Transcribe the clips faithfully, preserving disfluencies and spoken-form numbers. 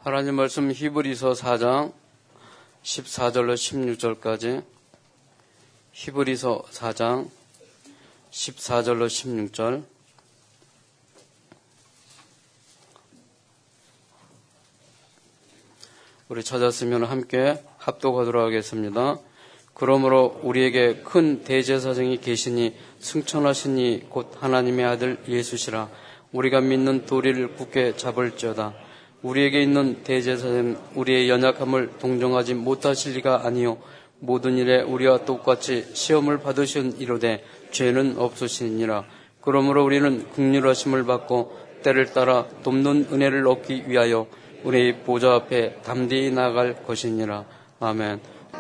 하나님 말씀 히브리서 사 장 십사 절로 십육 절까지. 히브리서 사 장 십사 절로 십육 절. 우리 찾았으면 함께 합독하도록 하겠습니다. 그러므로 우리에게 큰 대제사장이 계시니 승천하시니 곧 하나님의 아들 예수시라. 우리가 믿는 도리를 굳게 잡을지어다. 우리에게 있는 대제사장은 우리의 연약함을 동정하지 못하실 리가 아니요 모든 일에 우리와 똑같이 시험을 받으신 이로되 죄는 없으시니라. 그러므로 우리는 긍휼하심을 받고 때를 따라 돕는 은혜를 얻기 위하여 우리 보좌 앞에 담대히 나아갈 것이니라. 아멘.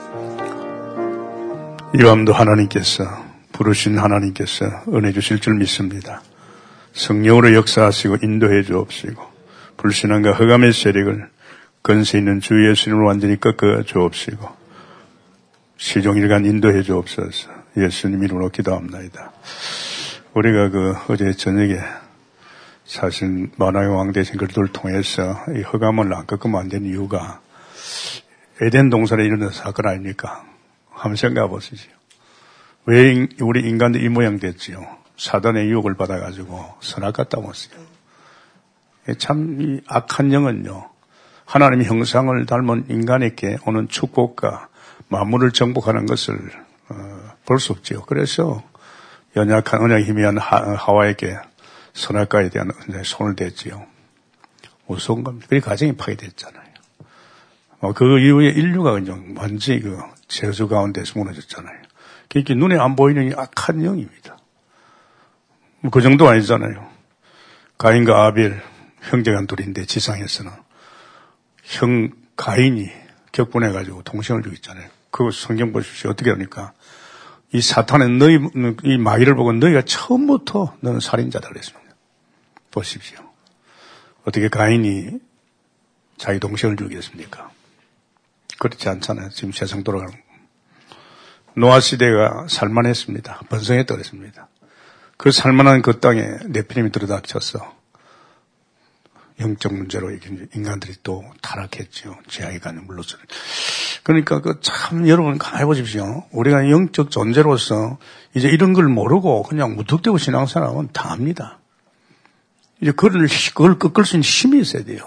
이 밤도 하나님께서 부르신 하나님께서 은혜 주실 줄 믿습니다. 성령으로 역사하시고 인도해 주옵시고 불신앙과 흑암의 세력을 건세 있는 주 예수님을 완전히 꺾어 주옵시고 시종일관 인도해 주옵소서. 예수님 이름으로 기도합니다. 우리가 그 어제 저녁에 사실 만화의 왕 되신 그들을 통해서 이 흑암을 안 꺾으면 안 되는 이유가 에덴 동산에 일어난 사건 아닙니까? 한번 생각해 보시죠. 왜 우리 인간도 이 모양 됐지요? 사단의 유혹을 받아가지고 선악같다고 했어요. 참 이 악한 영은요, 하나님의 형상을 닮은 인간에게 오는 축복과 만물을 정복하는 것을 어, 볼 수 없지요. 그래서 연약한 언약이 희미한 하, 하와에게 선악과에 대한 손을 댔지요. 무서운 겁니다. 그게 가정이 파괴됐잖아요. 어, 그 이후에 인류가 그냥 완전히 그 저주 가운데서 무너졌잖아요. 그게 눈에 안 보이는 악한 영입니다. 그 정도 아니잖아요. 가인과 아벨 형제간 둘인데 지상에서는 형 가인이 격분해가지고 동생을 주고 있잖아요. 그 성경 보십시오. 어떻게 합니까? 이 사탄은 너희 이 마귀를 보고 너희가 처음부터 너는 살인자다 그랬습니다. 보십시오. 어떻게 가인이 자기 동생을 죽이겠습니까? 그렇지 않잖아요. 지금 세상 돌아가는. 노아 시대가 살만했습니다. 번성했다 그랬습니다. 그 살만한 그 땅에 네피림이 들어닥쳐서 영적 문제로 인간들이 또 타락했죠. 죄악의 간에 물러서. 그러니까 그 참 여러분 가만히 보십시오. 우리가 영적 존재로서 이제 이런 걸 모르고 그냥 무턱대고 신앙생활하면 당합니다. 이제 그걸, 그걸 꺾을 수 있는 힘이 있어야 돼요.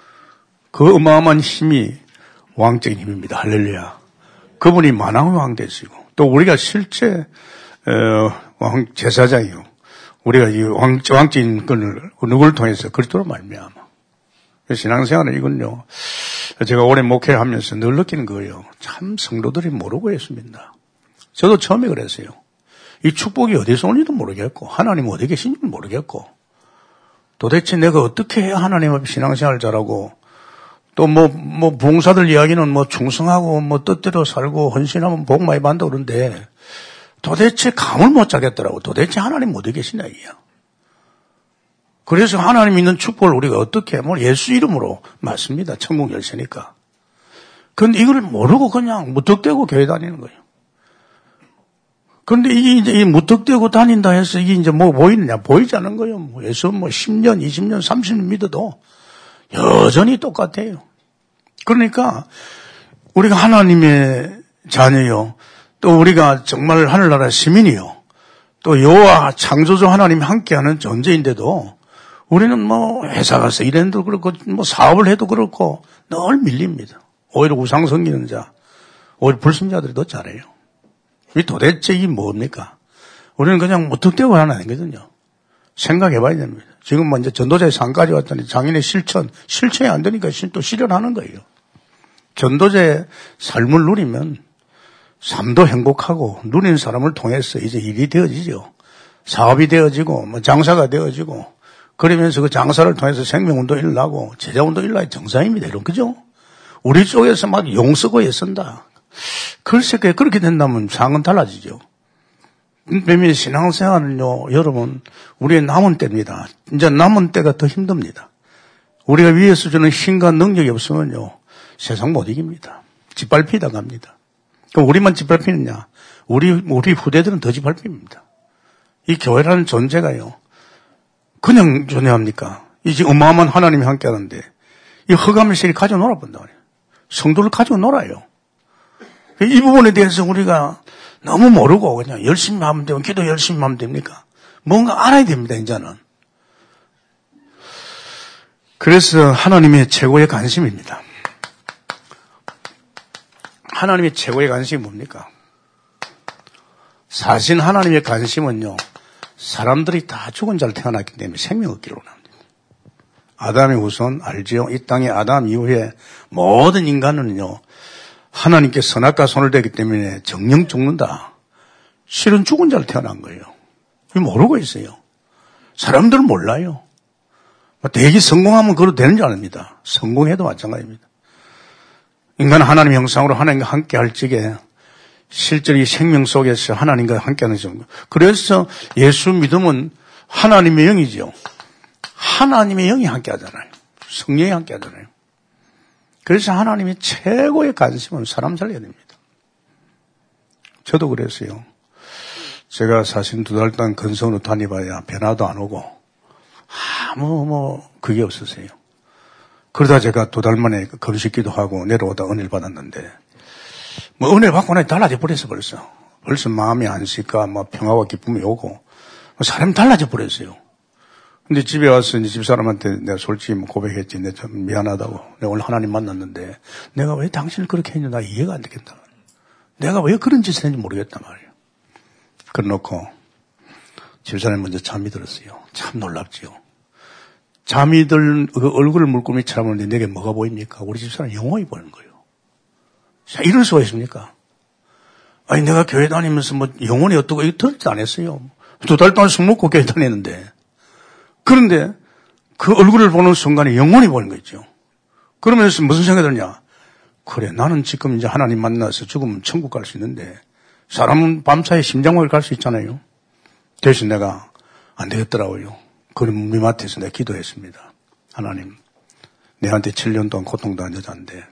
그 어마어마한 힘이 왕적인 힘입니다. 할렐루야. 그분이 만왕의 왕 되시고 또 우리가 실제 어, 왕 제사장이요. 우리가 이 왕, 왕적인 걸 누구를 통해서 그리스도로 말미암아. 신앙생활은 이건요. 제가 오래 목회를 하면서 늘 느끼는 거예요. 참 성도들이 모르고 있습니다. 저도 처음에 그랬어요. 이 축복이 어디서 오는지도 모르겠고 하나님 어디 계신지도 모르겠고 도대체 내가 어떻게 해야 하나님 앞에 신앙생활을 잘하고 또 뭐, 뭐 봉사들 이야기는 뭐 충성하고 뭐 뜻대로 살고 헌신하면 복 많이 받는다 그러는데 도대체 감을 못 잡겠더라고. 도대체 하나님 어디 계시냐 이야. 그래서 하나님 있는 축복을 우리가 어떻게 뭐 예수 이름으로 맞습니다. 천국 열쇠니까. 그런데 이걸 모르고 그냥 무턱대고 교회 다니는 거예요. 그런데 이게 이제 이 무턱대고 다닌다 해서 이게 이제 뭐 보이느냐 보이지 않는 거예요. 뭐 예수 뭐 십 년, 이십 년, 삼십 년 믿어도 여전히 똑같아요. 그러니까 우리가 하나님의 자녀요. 또 우리가 정말 하늘나라 시민이요. 또 여호와 창조주 하나님이 함께하는 존재인데도 우리는 뭐 회사 가서 일해도 그렇고 뭐 사업을 해도 그렇고 늘 밀립니다. 오히려 우상 섬기는 자, 오히려 불신자들이 더 잘해요. 이 도대체 이게 뭡니까? 우리는 그냥 무턱대고 하나 아니거든요. 생각해봐야 됩니다. 지금 뭐 이제 전도자의 상까지 왔더니 장인의 실천, 실천이 안 되니까 또 실현하는 거예요. 전도자의 삶을 누리면 삶도 행복하고 누린 사람을 통해서 이제 일이 되어지죠. 사업이 되어지고 뭐 장사가 되어지고 그러면서 그 장사를 통해서 생명운도 일어나고 제자운도 일어나야 정상입니다. 이런 그죠? 우리 쪽에서 막 용 쓰고 애쓴다. 글쎄 그렇게 된다면 상은 달라지죠. 그러면 신앙생활은요, 여러분 우리의 남은 때입니다. 이제 남은 때가 더 힘듭니다. 우리가 위에서 주는 힘과 능력이 없으면요 세상 못 이깁니다. 짓밟히다 갑니다. 그럼 우리만 짓밟히느냐? 우리, 우리 후대들은 더 짓밟힙니다. 이 교회라는 존재가요, 그냥 존재합니까? 이제 어마어마한 하나님이 함께 하는데, 이 흑암의 세력이 가지고 놀아본다 그래요. 성도를 가지고 놀아요. 이 부분에 대해서 우리가 너무 모르고 그냥 열심히 하면 되고 기도 열심히 하면 됩니까? 뭔가 알아야 됩니다, 이제는. 그래서 하나님의 최고의 관심입니다. 하나님의 최고의 관심이 뭡니까? 사실 하나님의 관심은요, 사람들이 다 죽은 자를 태어났기 때문에 생명 얻기로 합니다. 아담의 후손 알지요? 이 땅의 아담 이후에 모든 인간은요, 하나님께 선악과 손을 대기 때문에 정령 죽는다. 실은 죽은 자를 태어난 거예요. 모르고 있어요. 사람들은 몰라요. 대기 성공하면 그래도 되는 줄 압니다. 성공해도 마찬가지입니다. 인간은 하나님의 형상으로 하나님과 함께 할 적에 실제로 이 생명 속에서 하나님과 함께 하는 점. 그래서 예수 믿음은 하나님의 영이죠. 하나님의 영이 함께 하잖아요. 성령이 함께 하잖아요. 그래서 하나님의 최고의 관심은 사람 살려야 됩니다. 저도 그랬어요. 제가 사실 두 달 동안 근성으로 다녀봐야 변화도 안 오고 아무 뭐 그게 없었어요. 그러다 제가 두 달 만에 금식기도 하고 내려오다 은혜를 받았는데 뭐 은혜 받고 나니 달라져 버렸어 벌써. 벌써 마음의 안식과 뭐 평화와 기쁨이 오고 사람이 달라져 버렸어요. 근데 집에 와서 이제 집사람한테 내가 솔직히 뭐 고백했지. 내가 좀 미안하다고. 내가 오늘 하나님 만났는데 내가 왜 당신을 그렇게 했냐 나 이해가 안 되겠다. 내가 왜 그런 짓을 했는지 모르겠단 말이에요. 그래놓고 집사람이 먼저 잠이 들었어요. 참 놀랍지요. 잠이 들 그 얼굴을 물고미 쳐다보는데 내게 뭐가 보입니까? 우리 집사람 영혼이 보이는 거예요. 자, 이럴 수가 있습니까? 아니 내가 교회 다니면서 뭐 영혼이 어떻고 이거 듣지도 안 했어요. 두 달 동안 술 먹고 교회 다녔는데 그런데 그 얼굴을 보는 순간에 영혼이 보이는 거죠. 그러면서 무슨 생각이 드냐? 그래, 나는 지금 이제 하나님 만나서 죽으면 천국 갈 수 있는데 사람은 밤사이에 심장마비를 갈 수 있잖아요. 대신 내가 안 되겠더라고요. 그럼 밑에서 내가 기도했습니다. 하나님, 내한테 칠 년 동안 고통당한 여자인데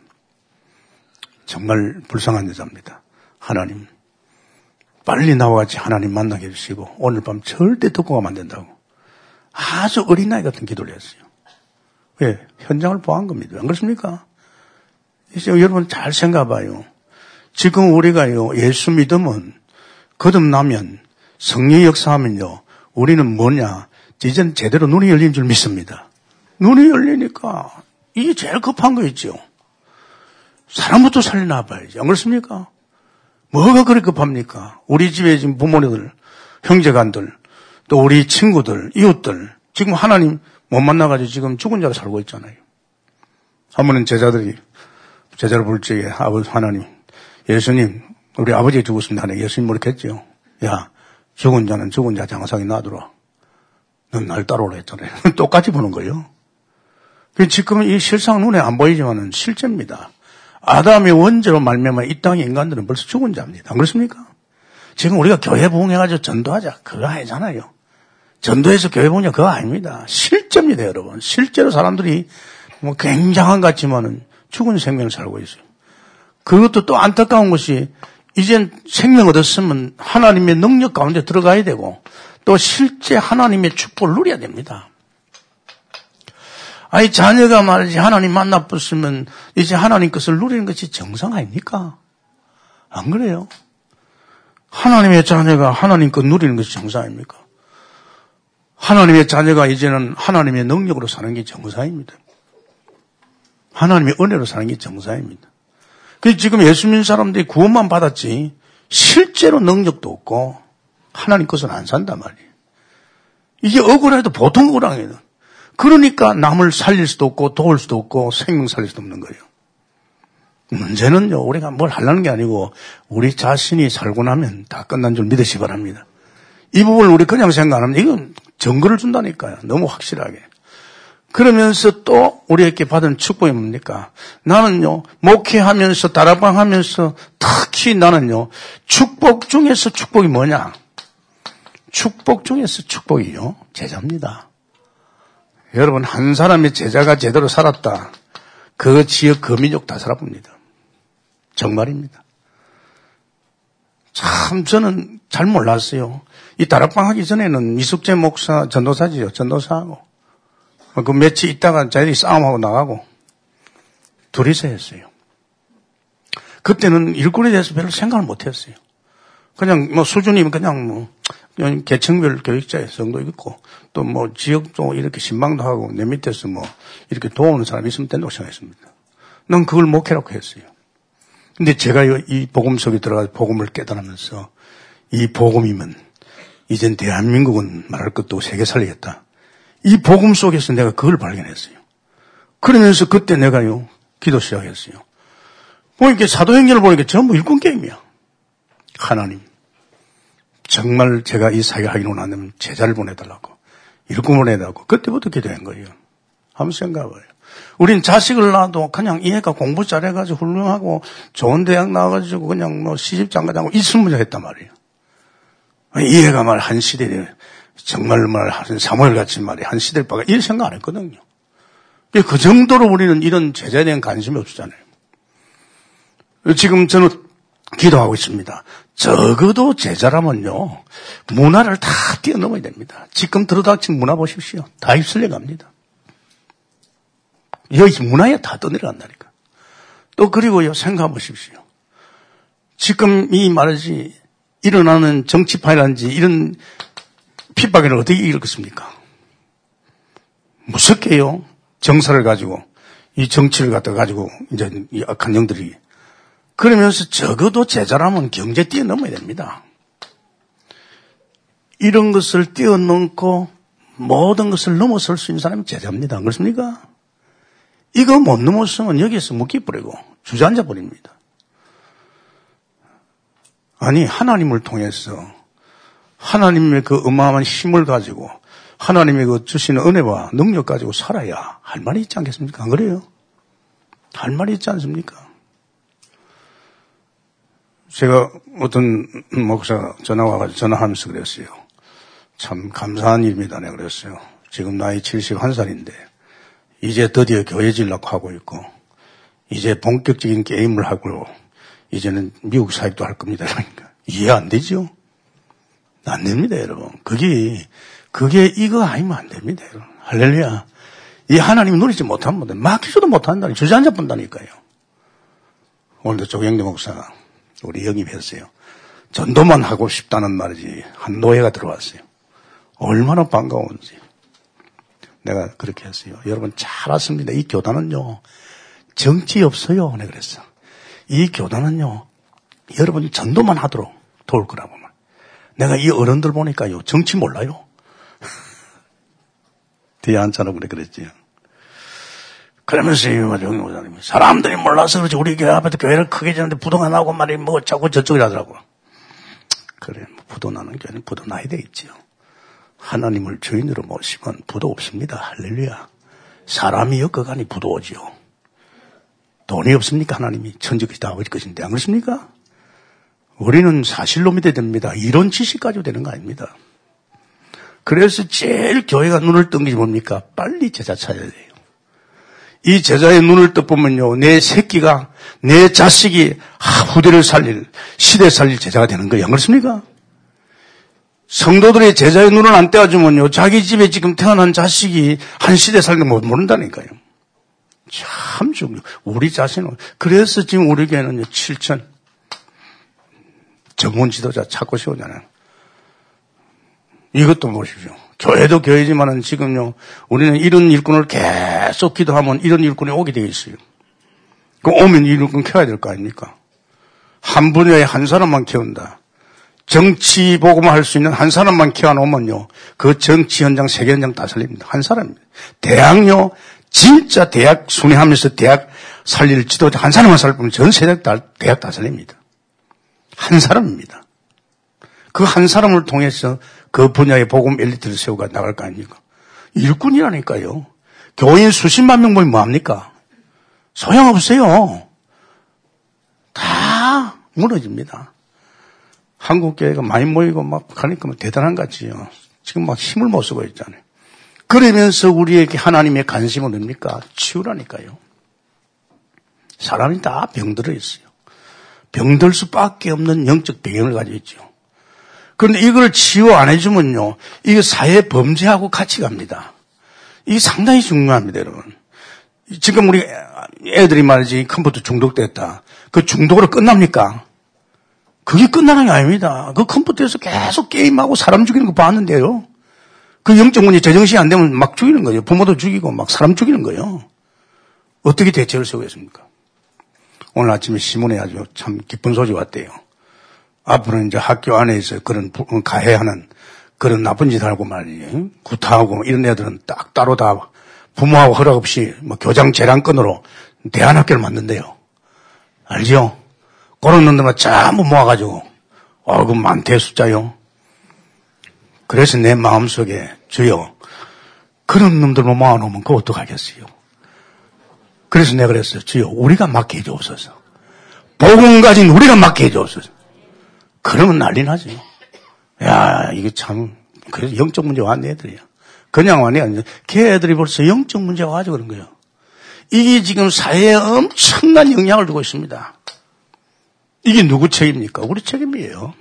정말 불쌍한 여자입니다. 하나님, 빨리 나와 같이 하나님 만나게 해주시고 오늘 밤 절대 듣고 가면 안 된다고. 아주 어린아이 같은 기도를 했어요. 왜? 현장을 보한 겁니다. 안 그렇습니까? 이제 여러분 잘 생각해봐요. 지금 우리가요, 예수 믿으면, 거듭나면, 성령의 역사하면요, 우리는 뭐냐? 이제는 제대로 눈이 열린 줄 믿습니다. 눈이 열리니까, 이게 제일 급한 거 있죠. 사람부터 살려놔봐야지. 안 그렇습니까? 뭐가 그렇게 급합니까? 우리 집에 지금 부모님들, 형제간들, 또 우리 친구들, 이웃들, 지금 하나님 못 만나가지고 지금 죽은 자로 살고 있잖아요. 한 번은 제자들이, 제자를 부를 적에 아버지 하나님, 예수님, 우리 아버지가 죽었습니다. 하네. 예수님 모르겠죠. 야, 죽은 자는 죽은 자 장사하게 놔두라. 넌 날 따라오라 했잖아요. 똑같이 보는 거예요. 지금 이 실상 눈에 안 보이지만은 실제입니다. 아담의 원죄로 말미암아 이 땅의 인간들은 벌써 죽은 자입니다. 안 그렇습니까? 지금 우리가 교회 부흥해가지고 전도하자. 그거 아니잖아요. 전도해서 교회 부흥하자. 그거 아닙니다. 실제입니다, 여러분. 실제로 사람들이 뭐 굉장한 것 같지만은 죽은 생명을 살고 있어요. 그것도 또 안타까운 것이 이젠 생명 얻었으면 하나님의 능력 가운데 들어가야 되고 또 실제 하나님의 축복을 누려야 됩니다. 아니 자녀가 말이지 하나님 만나봤으면 이제 하나님 것을 누리는 것이 정상 아닙니까? 안 그래요? 하나님의 자녀가 하나님 것 누리는 것이 정상 아닙니까? 하나님의 자녀가 이제는 하나님의 능력으로 사는 게 정상입니다. 하나님의 은혜로 사는 게 정상입니다. 그래서 지금 예수 믿는 사람들이 구원만 받았지 실제로 능력도 없고 하나님 것은 안 산단 말이에요. 이게 억울해도 보통 억울하거든. 그러니까 남을 살릴 수도 없고 도울 수도 없고 생명 살릴 수도 없는 거예요. 문제는요, 우리가 뭘 하려는 게 아니고 우리 자신이 살고 나면 다 끝난 줄 믿으시 기 바랍니다. 이 부분을 우리 그냥 생각 안 하면 이건 증거를 준다니까요. 너무 확실하게. 그러면서 또 우리에게 받은 축복이 뭡니까? 나는요, 목회하면서 다락방하면서 특히 나는요, 축복 중에서 축복이 뭐냐? 축복 중에서 축복이요, 제자입니다. 여러분, 한 사람의 제자가 제대로 살았다. 그 지역, 그 민족 다 살아봅니다. 정말입니다. 참 저는 잘 몰랐어요. 이 다락방 하기 전에는 이숙재 목사 전도사지요. 전도사하고 그 며칠 있다가 자기들이 싸움하고 나가고 둘이서 했어요. 그때는 일꾼에 대해서 별로 생각을 못 했어요. 그냥 뭐 수준이 그냥 뭐 계층별 교육자의 정도 있고 또 뭐 지역적으로 이렇게 신방도 하고 내 밑에서 뭐 이렇게 도우는 사람이 있으면 된다고 생각했습니다. 난 그걸 목회라고 했어요. 근데 제가 이 복음 속에 들어가서 복음을 깨달으면서 이 복음이면 이젠 대한민국은 말할 것도 없고 세계 살리겠다. 이 복음 속에서 내가 그걸 발견했어요. 그러면서 그때 내가요 기도 시작했어요. 보니까 사도행전을 보니까 전부 일꾼 게임이야. 하나님 정말 제가 이 사회 하기로 나면 제자를 보내달라고 일꾼 보내달라고 그때부터 기도한 거예요. 한번 생각해봐요. 우린 자식을 낳아도 그냥 이 애가 공부 잘해가지고 훌륭하고 좋은 대학 나와가지고 그냥 뭐 시집장가하고 있으면 했단 말이에요. 이 애가 말 한 시대에 정말 말 사무엘 같이 말이 한 시대를 봐가 이런 생각 안 했거든요. 그 정도로 우리는 이런 제자에 대한 관심이 없었잖아요. 지금 저는 기도하고 있습니다. 적어도 제자라면요 문화를 다 뛰어넘어야 됩니다. 지금 들어닥친 문화 보십시오. 다 휩쓸려 갑니다. 여기 문화에 다 떠내려간다니까. 또 그리고요 생각해 보십시오. 지금 이 말이지 일어나는 정치파이란지 이런 핍박을 어떻게 이겼습니까? 무섭게요. 정사를 가지고 이 정치를 갖다 가지고 이제 이 악한 영들이 그러면서 적어도 제자라면 경제 뛰어넘어야 됩니다. 이런 것을 뛰어넘고 모든 것을 넘어설 수 있는 사람이 제자입니다. 안 그렇습니까? 이거 못 넘었으면 여기에서 묶여버리고 주저앉아 버립니다. 아니 하나님을 통해서 하나님의 그 어마어마한 힘을 가지고 하나님의 그 주시는 은혜와 능력 가지고 살아야 할 말이 있지 않겠습니까? 안 그래요? 할 말이 있지 않습니까? 제가 어떤 목사가 전화 와가지고 전화하면서 그랬어요. 참 감사한 일입니다. 내가 그랬어요. 지금 나이 칠십일 살인데 이제 드디어 교회 지으려고 하고 있고 이제 본격적인 게임을 하고 이제는 미국 사입도 할 겁니다. 그러니까 이해 안 되죠? 안 됩니다, 여러분. 그게 그게 이거 아니면 안 됩니다, 여러분. 할렐루야. 이 하나님이 누리지 못하면 못해. 맡기지도 못한다니 주저앉아 본다니까요. 오늘도 조경대 목사가 우리 영입했어요. 전도만 하고 싶다는 말이지 한 노예가 들어왔어요. 얼마나 반가운지. 내가 그렇게 했어요. 여러분 잘 아십니다. 이 교단은요 정치 없어요. 내가 그랬어. 이 교단은요 여러분 전도만 하도록 도울 거라고 말. 내가 이 어른들 보니까요 정치 몰라요. 뒤에 앉아놓고 그래 그랬지요. 그러면서 영희 목사님이 사람들이 몰라서 그렇지 우리 교회 앞에도 교회를 크게 지는데 부도가 나고 말이 뭐 어쩌고 저쩌고 하더라고. 그래 뭐 부도 나는 교회는 부도 나야 되겠지요. 하나님을 주인으로 모시면 부도 없습니다. 할렐루야. 사람이 엮어가니 부도 오지요. 돈이 없습니까? 하나님이 천지까지 다 올 것인데 안 그렇습니까? 우리는 사실로 믿어야 됩니다. 이런 지식 가지고 되는 거 아닙니다. 그래서 제일 교회가 눈을 뜬 게 뭡니까? 빨리 제자 찾아야 돼요. 이 제자의 눈을 떠보면요, 내 새끼가, 내 자식이 후대를 살릴, 시대 살릴 제자가 되는 거예요. 안 그렇습니까? 성도들의 제자의 눈을 안 떼어주면요, 자기 집에 지금 태어난 자식이 한 시대 살는 거 모른다니까요. 참 중요. 우리 자신은. 그래서 지금 우리 교회는요, 칠천 전문 지도자 찾고 싶잖아요. 이것도 보십시오. 교회도 교회지만은 지금요, 우리는 이런 일꾼을 계속 기도하면 이런 일꾼이 오게 되어 있어요. 그 오면 이 일꾼 키워야 될 거 아닙니까? 한 분야에 한 사람만 키운다. 정치 보고만 할 수 있는 한 사람만 키워놓으면요, 그 정치 현장, 세계 현장 다 살립니다. 한 사람입니다. 대학요, 진짜 대학 순회하면서 대학 살릴 지도자 한 사람만 살리면 전 세대 다, 대학 다 살립니다. 한 사람입니다. 그 한 사람을 통해서 그 분야의 복음 엘리트를 세우고 나갈 거 아닙니까? 일꾼이라니까요. 교인 수십만 명 모이면 뭐합니까? 소용없어요. 다 무너집니다. 한국 교회가 많이 모이고 막 하니까 뭐 대단한 것 같지요. 지금 막 힘을 못 쓰고 있잖아요. 그러면서 우리에게 하나님의 관심은 뭡니까? 치유라니까요. 사람이 다 병들어 있어요. 병들 수밖에 없는 영적 배경을 가지고 있죠. 그런데 이걸 치유 안 해주면요, 이게 사회 범죄하고 같이 갑니다. 이게 상당히 중요합니다, 여러분. 지금 우리 애들이 말이지 컴퓨터 중독됐다. 그 중독으로 끝납니까? 그게 끝나는 게 아닙니다. 그 컴퓨터에서 계속 게임하고 사람 죽이는 거 봤는데요. 그 영적 문제 제정신이 안 되면 막 죽이는 거예요. 부모도 죽이고 막 사람 죽이는 거예요. 어떻게 대책을 세우겠습니까? 오늘 아침에 신문에 아주 참 기쁜 소식이 왔대요. 앞으로 이제 학교 안에서 그런 가해하는 그런 나쁜 짓 하고 말이에요. 구타하고 이런 애들은 딱 따로 다 부모하고 허락 없이 뭐 교장 재량권으로 대안학교를 만든대요. 알죠? 그런 놈들만 전부 모아가지고, 어, 그 많대 숫자요. 그래서 내 마음속에 주여, 그런 놈들만 모아놓으면 그거 어떡하겠어요? 그래서 내가 그랬어요. 주여, 우리가 맡게 해주옵소서. 복음 가진 우리가 맡게 해주옵소서. 그러면 난리 나죠. 야, 이게 참, 그래서 영적 문제가 왔네, 애들이야. 그냥 왔네, 아니죠. 걔 애들이 벌써 영적 문제가 와가지고 그런 거예요. 이게 지금 사회에 엄청난 영향을 두고 있습니다. 이게 누구 책임입니까? 우리 책임이에요.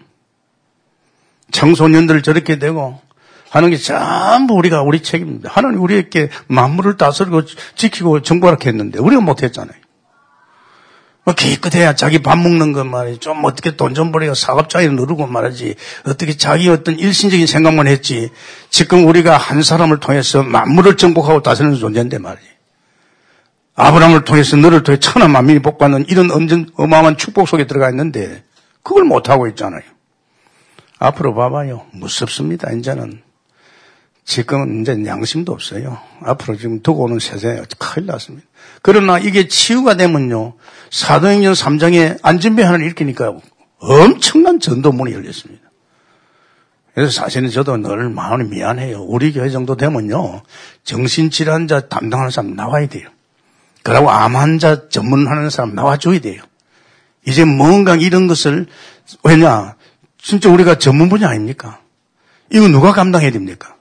청소년들 저렇게 되고 하는 게 전부 우리가 우리 책임입니다. 하나님 우리에게 만물을 다스리고 지키고 정복하게 했는데 우리가 못했잖아요. 뭐 기껏해야 자기 밥 먹는 것 말이지. 좀 어떻게 돈 좀 벌이고 사업자에 누르고 말이지. 어떻게 자기 어떤 일신적인 생각만 했지. 지금 우리가 한 사람을 통해서 만물을 정복하고 다스리는 존재인데 말이지. 아브라함을 통해서 너를 통해 천하 만민이 복받는 이런 엄청 어마어마한 축복 속에 들어가 있는데 그걸 못하고 있잖아요. 앞으로 봐봐요. 무섭습니다. 이제는. 지금은 이제 양심도 없어요. 앞으로 지금 두고 오는 세상에 큰일 났습니다. 그러나 이게 치유가 되면요. 사도행전 삼 장에 안진배 하나를 일으키니까 엄청난 전도문이 열렸습니다. 그래서 사실은 저도 늘 마음이 미안해요. 우리 교회 정도 되면요. 정신질환자 담당하는 사람 나와야 돼요. 그러고 암 환자 전문하는 사람 나와줘야 돼요. 이제 뭔가 이런 것을, 왜냐, 진짜 우리가 전문 분야 아닙니까? 이거 누가 감당해야 됩니까?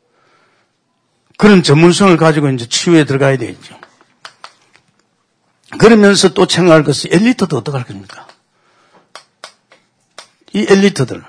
그런 전문성을 가지고 이제 치유에 들어가야 되겠죠. 그러면서 또 생각할 것은 엘리트도 어떡할 겁니까? 이 엘리트들.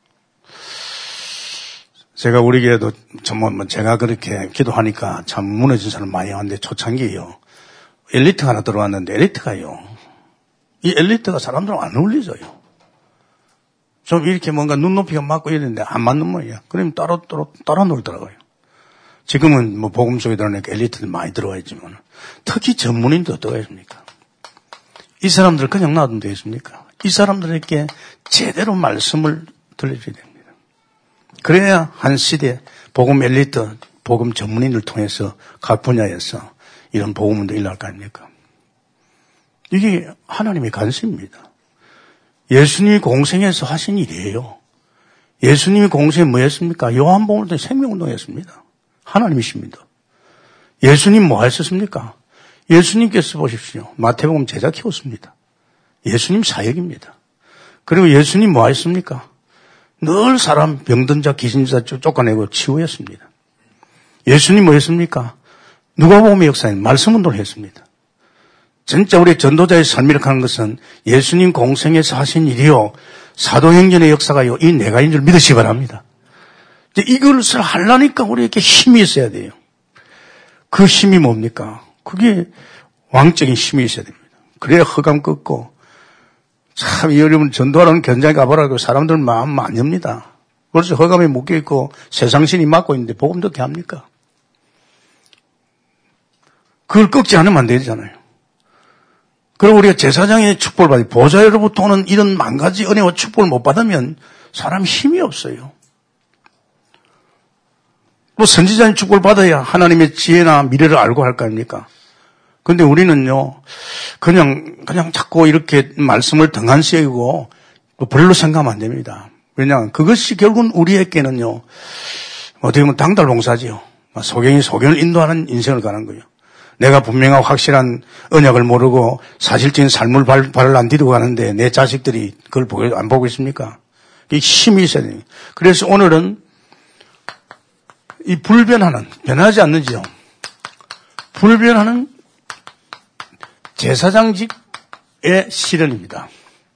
제가 우리 교회도 전문, 제가 그렇게 기도하니까 참 무너진 사람 많이 왔는데 초창기에요. 엘리트가 하나 들어왔는데 엘리트가요. 이 엘리트가 사람들하고 안 어울리져요. 좀 이렇게 뭔가 눈높이가 맞고 이랬는데 안 맞는 모양이야. 그러면 따로 따로 따라 놀더라고요. 지금은 뭐 복음 속에 들어오니까 엘리트들 많이 들어와 있지만 특히 전문인도 어떻게 했습니까? 이 사람들 그냥 놔두면 되겠습니까? 이 사람들에게 제대로 말씀을 들려줘야 됩니다. 그래야 한 시대 복음 엘리트, 복음 전문인을 통해서 각 분야에서 이런 복음도 일어날 거 아닙니까? 이게 하나님의 관심입니다. 예수님이 공생에서 하신 일이에요. 예수님이 공생에 뭐 했습니까? 요한복음을 통해 생명운동했습니다. 하나님이십니다. 예수님 뭐 하셨습니까? 예수님께서 보십시오. 마태복음 제자 키웠습니다. 예수님 사역입니다. 그리고 예수님 뭐 하셨습니까? 늘 사람 병든 자, 귀신자 쫓아내고 치유했습니다. 예수님 뭐 했습니까? 누가복음의 역사에는 말씀운동을 했습니다. 진짜 우리 전도자의 삶이라고 하는 것은 예수님 공생에서 하신 일이요. 사도행전의 역사가요. 이 내가인 줄 믿으시기 바랍니다. 이것을 하려니까 우리에게 힘이 있어야 돼요. 그 힘이 뭡니까? 그게 왕적인 힘이 있어야 됩니다. 그래야 허감 끊고 참 여러분 전도하라는 견장에 가보라고 사람들 마음 안 엽니다. 그래서 허감에 묶여있고 세상신이 막고 있는데 복음 어떻게 합니까? 그걸 꺾지 않으면 안 되잖아요. 그리고 우리가 제사장의 축복을 받으면 보좌로부터 오는 이런 만 가지 은혜와 축복을 못 받으면 사람 힘이 없어요. 뭐 선지자의 축복을 받아야 하나님의 지혜나 미래를 알고 할 거 아닙니까? 근데 우리는요, 그냥, 그냥 자꾸 이렇게 말씀을 등한시 여기고 별로 생각하면 안 됩니다. 왜냐하면 그것이 결국은 우리에게는요, 어떻게 보면 당달봉사지요. 소경이 소경을 인도하는 인생을 가는 거예요. 내가 분명하고 확실한 언약을 모르고 사실적인 삶을 발, 발을 안 디디고 가는데 내 자식들이 그걸 보고, 안 보고 있습니까? 이 힘이 있어야 돼요. 그래서 오늘은 이 불변하는, 변하지 않는지요. 불변하는 제사장직의 실현입니다.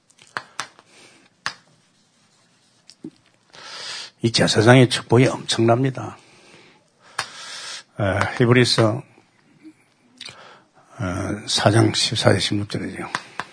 이 제사장의 축복이 엄청납니다. 히브리서 사 장 십사 절 십육 절이죠.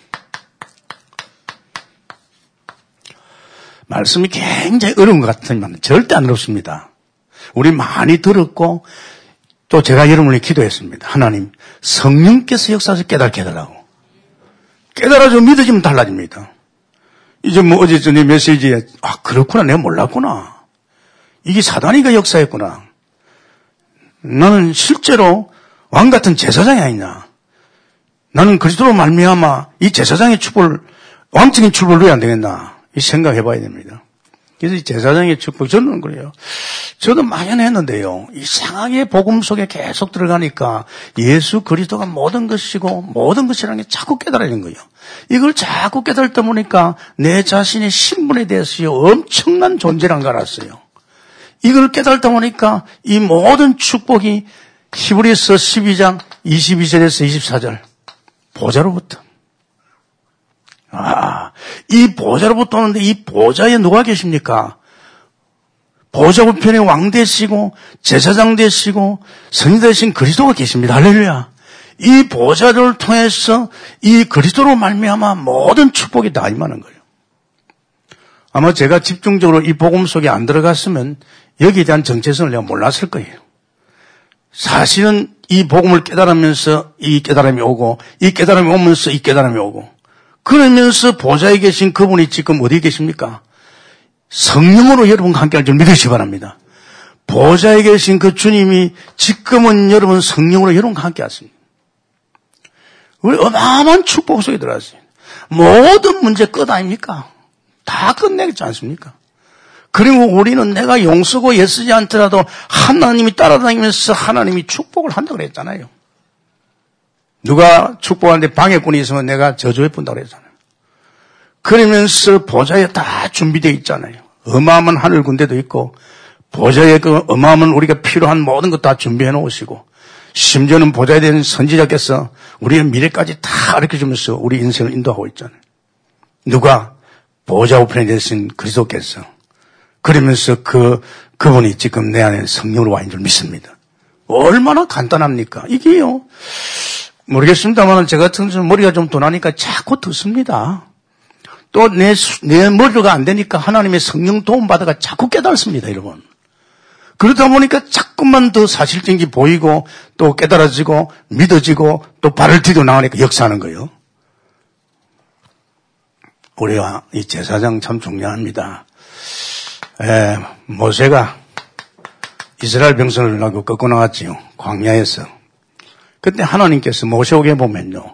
말씀이 굉장히 어려운 것 같지만 절대 안 어렵습니다. 우리 많이 들었고 또 제가 여러분을 기도했습니다. 하나님, 성령께서 역사에서 깨닫게 해달라고. 깨달아서 믿어지면 달라집니다. 이제 뭐 어제 전에 메시지에 아 그렇구나, 내가 몰랐구나. 이게 사단이가 역사했구나. 나는 실제로 왕 같은 제사장이 아니냐. 나는 그리스도로 말미암아 이 제사장의 축복을, 왕적인 축복을 누려야 안 되겠나. 이 생각해 봐야 됩니다. 그래서 이 제사장의 축복, 저는 그래요. 저도 막연했는데요. 이상하게 복음 속에 계속 들어가니까 예수 그리스도가 모든 것이고 모든 것이라는 게 자꾸 깨달아지는 거예요. 이걸 자꾸 깨달다 보니까 내 자신의 신분에 대해서 엄청난 존재란 걸 알았어요. 이걸 깨달다 보니까 이 모든 축복이 히브리서 십이 장 이십이 절에서 이십사 절 보좌로부터. 아, 이 보좌로부터 오는데 이 보좌에 누가 계십니까? 보좌 우편에 왕 되시고 제사장 되시고 선지 되신 그리스도가 계십니다. 할렐루야. 이 보좌를 통해서 이 그리스도로 말미암아 모든 축복이 다 임하는 거예요. 아마 제가 집중적으로 이 복음 속에 안 들어갔으면 여기에 대한 정체성을 내가 몰랐을 거예요. 사실은 이 복음을 깨달으면서 이 깨달음이 오고 이 깨달음이 오면서 이 깨달음이 오고 그러면서 보좌에 계신 그분이 지금 어디에 계십니까? 성령으로 여러분과 함께할 줄 믿으시기 바랍니다. 보좌에 계신 그 주님이 지금은 여러분 성령으로 여러분과 함께 하십니다. 우리 어마어마한 축복 속에 들어왔어요. 모든 문제 끝 아닙니까? 다 끝내겠지 않습니까? 그리고 우리는 내가 용서고 애쓰지 않더라도 하나님이 따라다니면서 하나님이 축복을 한다고 그랬잖아요. 누가 축복하는데 방해꾼이 있으면 내가 저주해 본다고 그랬잖아요. 그러면서 보좌에 다 준비되어 있잖아요. 어마어마한 하늘 군대도 있고 보좌에 그 어마어마한 우리가 필요한 모든 것 다 준비해 놓으시고 심지어는 보좌에 대한 선지자께서 우리의 미래까지 다 가르쳐주면서 우리 인생을 인도하고 있잖아요. 누가? 보좌 우편에 계신 그리스도께서. 그러면서 그, 그분이 지금 내 안에 성령으로 와 있는 줄 믿습니다. 얼마나 간단합니까? 이게요. 모르겠습니다만 제 같은 경우는 머리가 좀 둔하니까 자꾸 듣습니다. 또 내, 내 머리가 안 되니까 하나님의 성령 도움 받아가 자꾸 깨달습니다, 여러분. 그러다 보니까 자꾸만 더 사실적인 게 보이고 또 깨달아지고 믿어지고 또 발을 디뎌 나가니까 역사하는 거예요. 우리가 이 제사장 참 중요합니다. 에, 모세가 이스라엘 병선을 나고 꺾고 나갔지요. 광야에서. 그때 하나님께서 모세에게 보면요.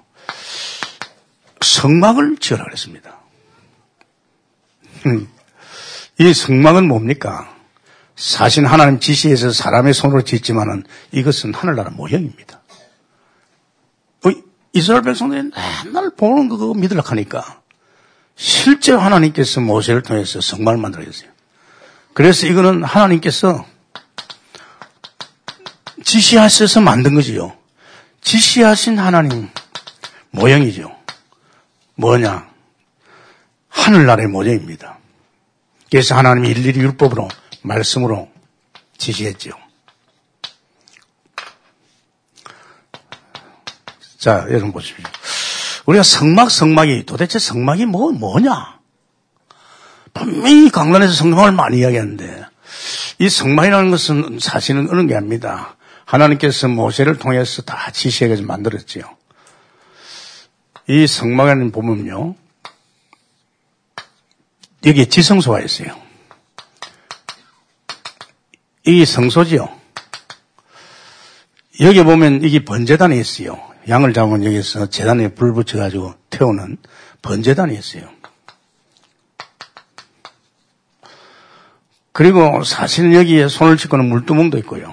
성막을 지으라 그랬습니다. 이 성막은 뭡니까? 사실 하나님 지시에서 사람의 손으로 짓지만은 이것은 하늘나라 모형입니다. 이스라엘 백성들이 맨날 보는 거 그거 믿으려고 하니까 실제 하나님께서 모세를 통해서 성막을 만들어줬어요. 그래서 이거는 하나님께서 지시하셔서 만든 거지요. 지시하신 하나님 모형이죠. 뭐냐? 하늘나라의 모형입니다. 그래서 하나님이 일일이 율법으로 말씀으로 지시했지요. 자, 여러분 보십시오. 우리가 성막, 성막이 도대체 성막이 뭐, 뭐냐? 분명히 강단에서 성막을 많이 이야기하는데 이 성막이라는 것은 사실은 어느 게 아닙니다. 하나님께서 모세를 통해서 다 지시해서 만들었지요. 이 성막에는 보면요. 여기에 지성소가 있어요. 이 성소지요. 여기 보면 이게 번제단이 있어요. 양을 잡으면 여기서 제단에 불 붙여가지고 태우는 번제단이 있어요. 그리고 사실은 여기에 손을 씻고는 물두멍도 있고요.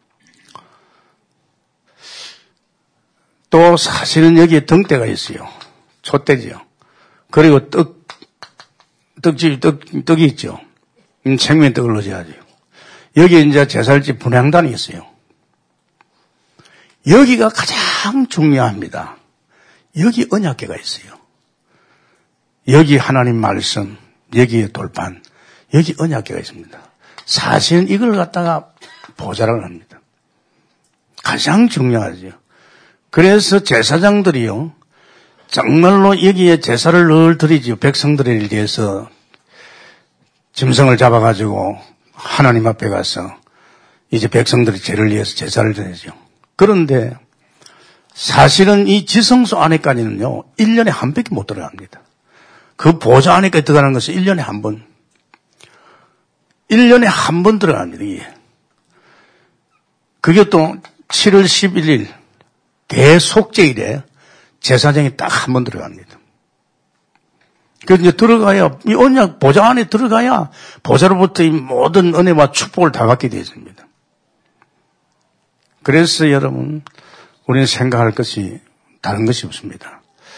또 사실은 여기에 등대가 있어요. 촛대지요. 그리고 떡, 떡집, 떡, 떡이 있죠. 생면 떡을 넣어야죠. 여기 이제 제살집 분향단이 있어요. 여기가 가장 중요합니다. 여기 언약궤가 있어요. 여기 하나님 말씀, 여기에 돌판, 여기 언약궤가 있습니다. 사실은 이걸 갖다가 보좌를 합니다. 가장 중요하죠. 그래서 제사장들이요, 정말로 여기에 제사를 늘 드리지요. 백성들을 위해서 짐승을 잡아가지고 하나님 앞에 가서 이제 백성들의 죄를 위해서 제사를 드리죠. 그런데 사실은 이 지성소 안에까지는요, 일 년에 한 번밖에 못 들어갑니다. 그 보좌 안에까지 들어가는 것은 일 년에 한 번. 일 년에 한 번 들어갑니다, 이게. 그게 또 칠월 십일일 대속죄일에 제사장이 딱 한 번 들어갑니다. 그래서 이제 들어가야, 이 언약 보좌 안에 들어가야 보좌로부터 이 모든 은혜와 축복을 다 받게 되어 있습니다. 그래서 여러분, 우리는 생각할 것이 다른 것이 없습니다.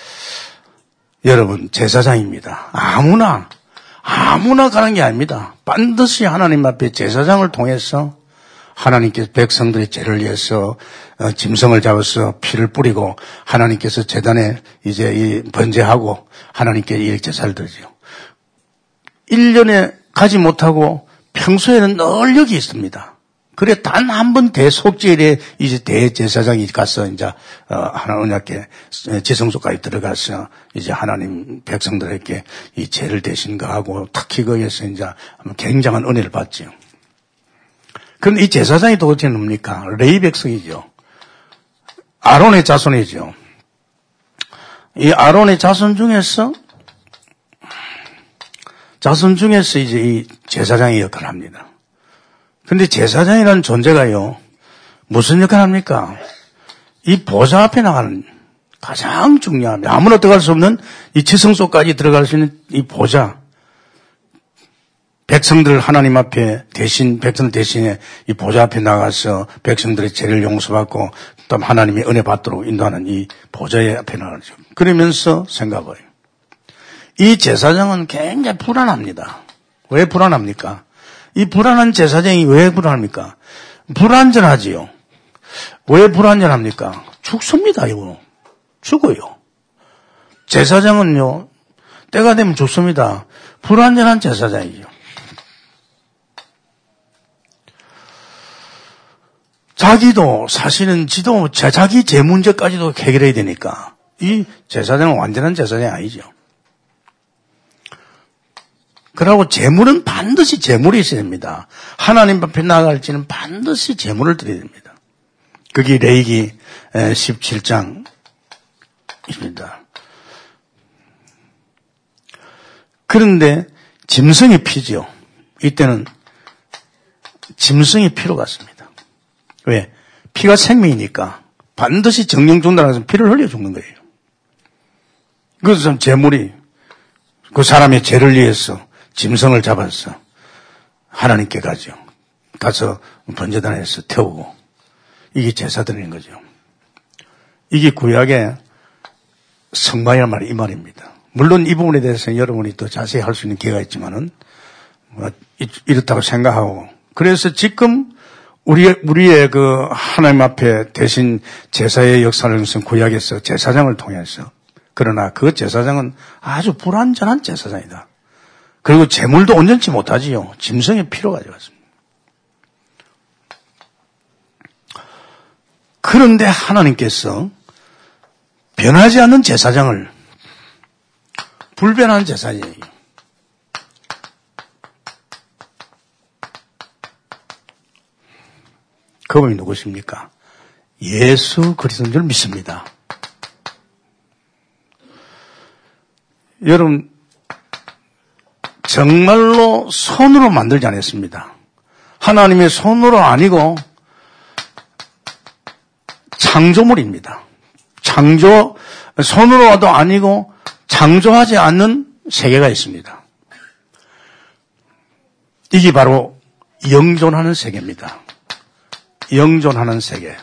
여러분, 제사장입니다. 아무나, 아무나 가는 게 아닙니다. 반드시 하나님 앞에 제사장을 통해서 하나님께서 백성들의 죄를 위해서 짐승을 잡아서 피를 뿌리고 하나님께서 제단에 이제 이 번제하고 하나님께 이 제사를 드리죠. 일 년에 가지 못하고 평소에는 늘 여기 있습니다. 그래 단 한 번 대속죄일에 이제 대제사장이 가서 이제 하나님 앞에 지성소까지 들어가서 이제 하나님 백성들에게 이 죄를 대신가하고 특히 거기에서 이제 굉장한 은혜를 받죠. 그런데 이 제사장이 도대체 뭡니까? 레위 백성이죠. 아론의 자손이죠. 이 아론의 자손 중에서 자손 중에서 이제 이 제사장의 역할을 합니다. 근데 제사장이라는 존재가요, 무슨 역할을 합니까? 이 보좌 앞에 나가는 가장 중요합니다. 아무나 들어갈 수 없는 이 지성소까지 들어갈 수 있는 이 보좌. 백성들 하나님 앞에 대신, 백성 대신에 이 보좌 앞에 나가서 백성들의 죄를 용서받고 또 하나님의 은혜 받도록 인도하는 이 보좌의 앞에 나가죠. 그러면서 생각해요. 이 제사장은 굉장히 불안합니다. 왜 불안합니까? 이 불안한 제사장이 왜 불안합니까? 불안전하지요. 왜 불안전합니까? 죽습니다, 이거. 죽어요. 제사장은요, 때가 되면 죽습니다. 불안전한 제사장이죠. 자기도, 사실은 지도, 자기 제 문제까지도 해결해야 되니까, 이 제사장은 완전한 제사장이 아니죠. 그러고 재물은 반드시 재물이 있어야 됩니다. 하나님 앞에 나갈지는 반드시 재물을 드려야 됩니다. 그게 레위기 십칠 장입니다. 그런데 짐승의 피죠. 이때는 짐승의 피로 갔습니다. 왜? 피가 생명이니까 반드시 정령 죽는다고 해서 피를 흘려 죽는 거예요. 그래서 재물이 그 사람의 죄를 위해서 짐승을 잡아서 하나님께 가죠. 가서 번제단에서 태우고 이게 제사 드리는 거죠. 이게 구약의 성막이란 말이 이 말입니다. 물론 이 부분에 대해서 여러분이 더 자세히 할 수 있는 기회가 있지만은 뭐 이렇다고 생각하고 그래서 지금 우리의 우리의 그 하나님 앞에 대신 제사의 역사를 무슨 구약에서 제사장을 통해서 그러나 그 제사장은 아주 불완전한 제사장이다. 그리고 재물도 온전치 못하지요. 짐승의 피로 가져갔습니다. 그런데 하나님께서 변하지 않는 제사장을 불변한 제사장이에요. 그분이 누구십니까? 예수 그리스도인 줄 믿습니다. 여러분 정말로 손으로 만들지 않았습니다. 하나님의 손으로 아니고 창조물입니다. 창조, 손으로도 아니고 창조하지 않는 세계가 있습니다. 이게 바로 영존하는 세계입니다. 영존하는 세계.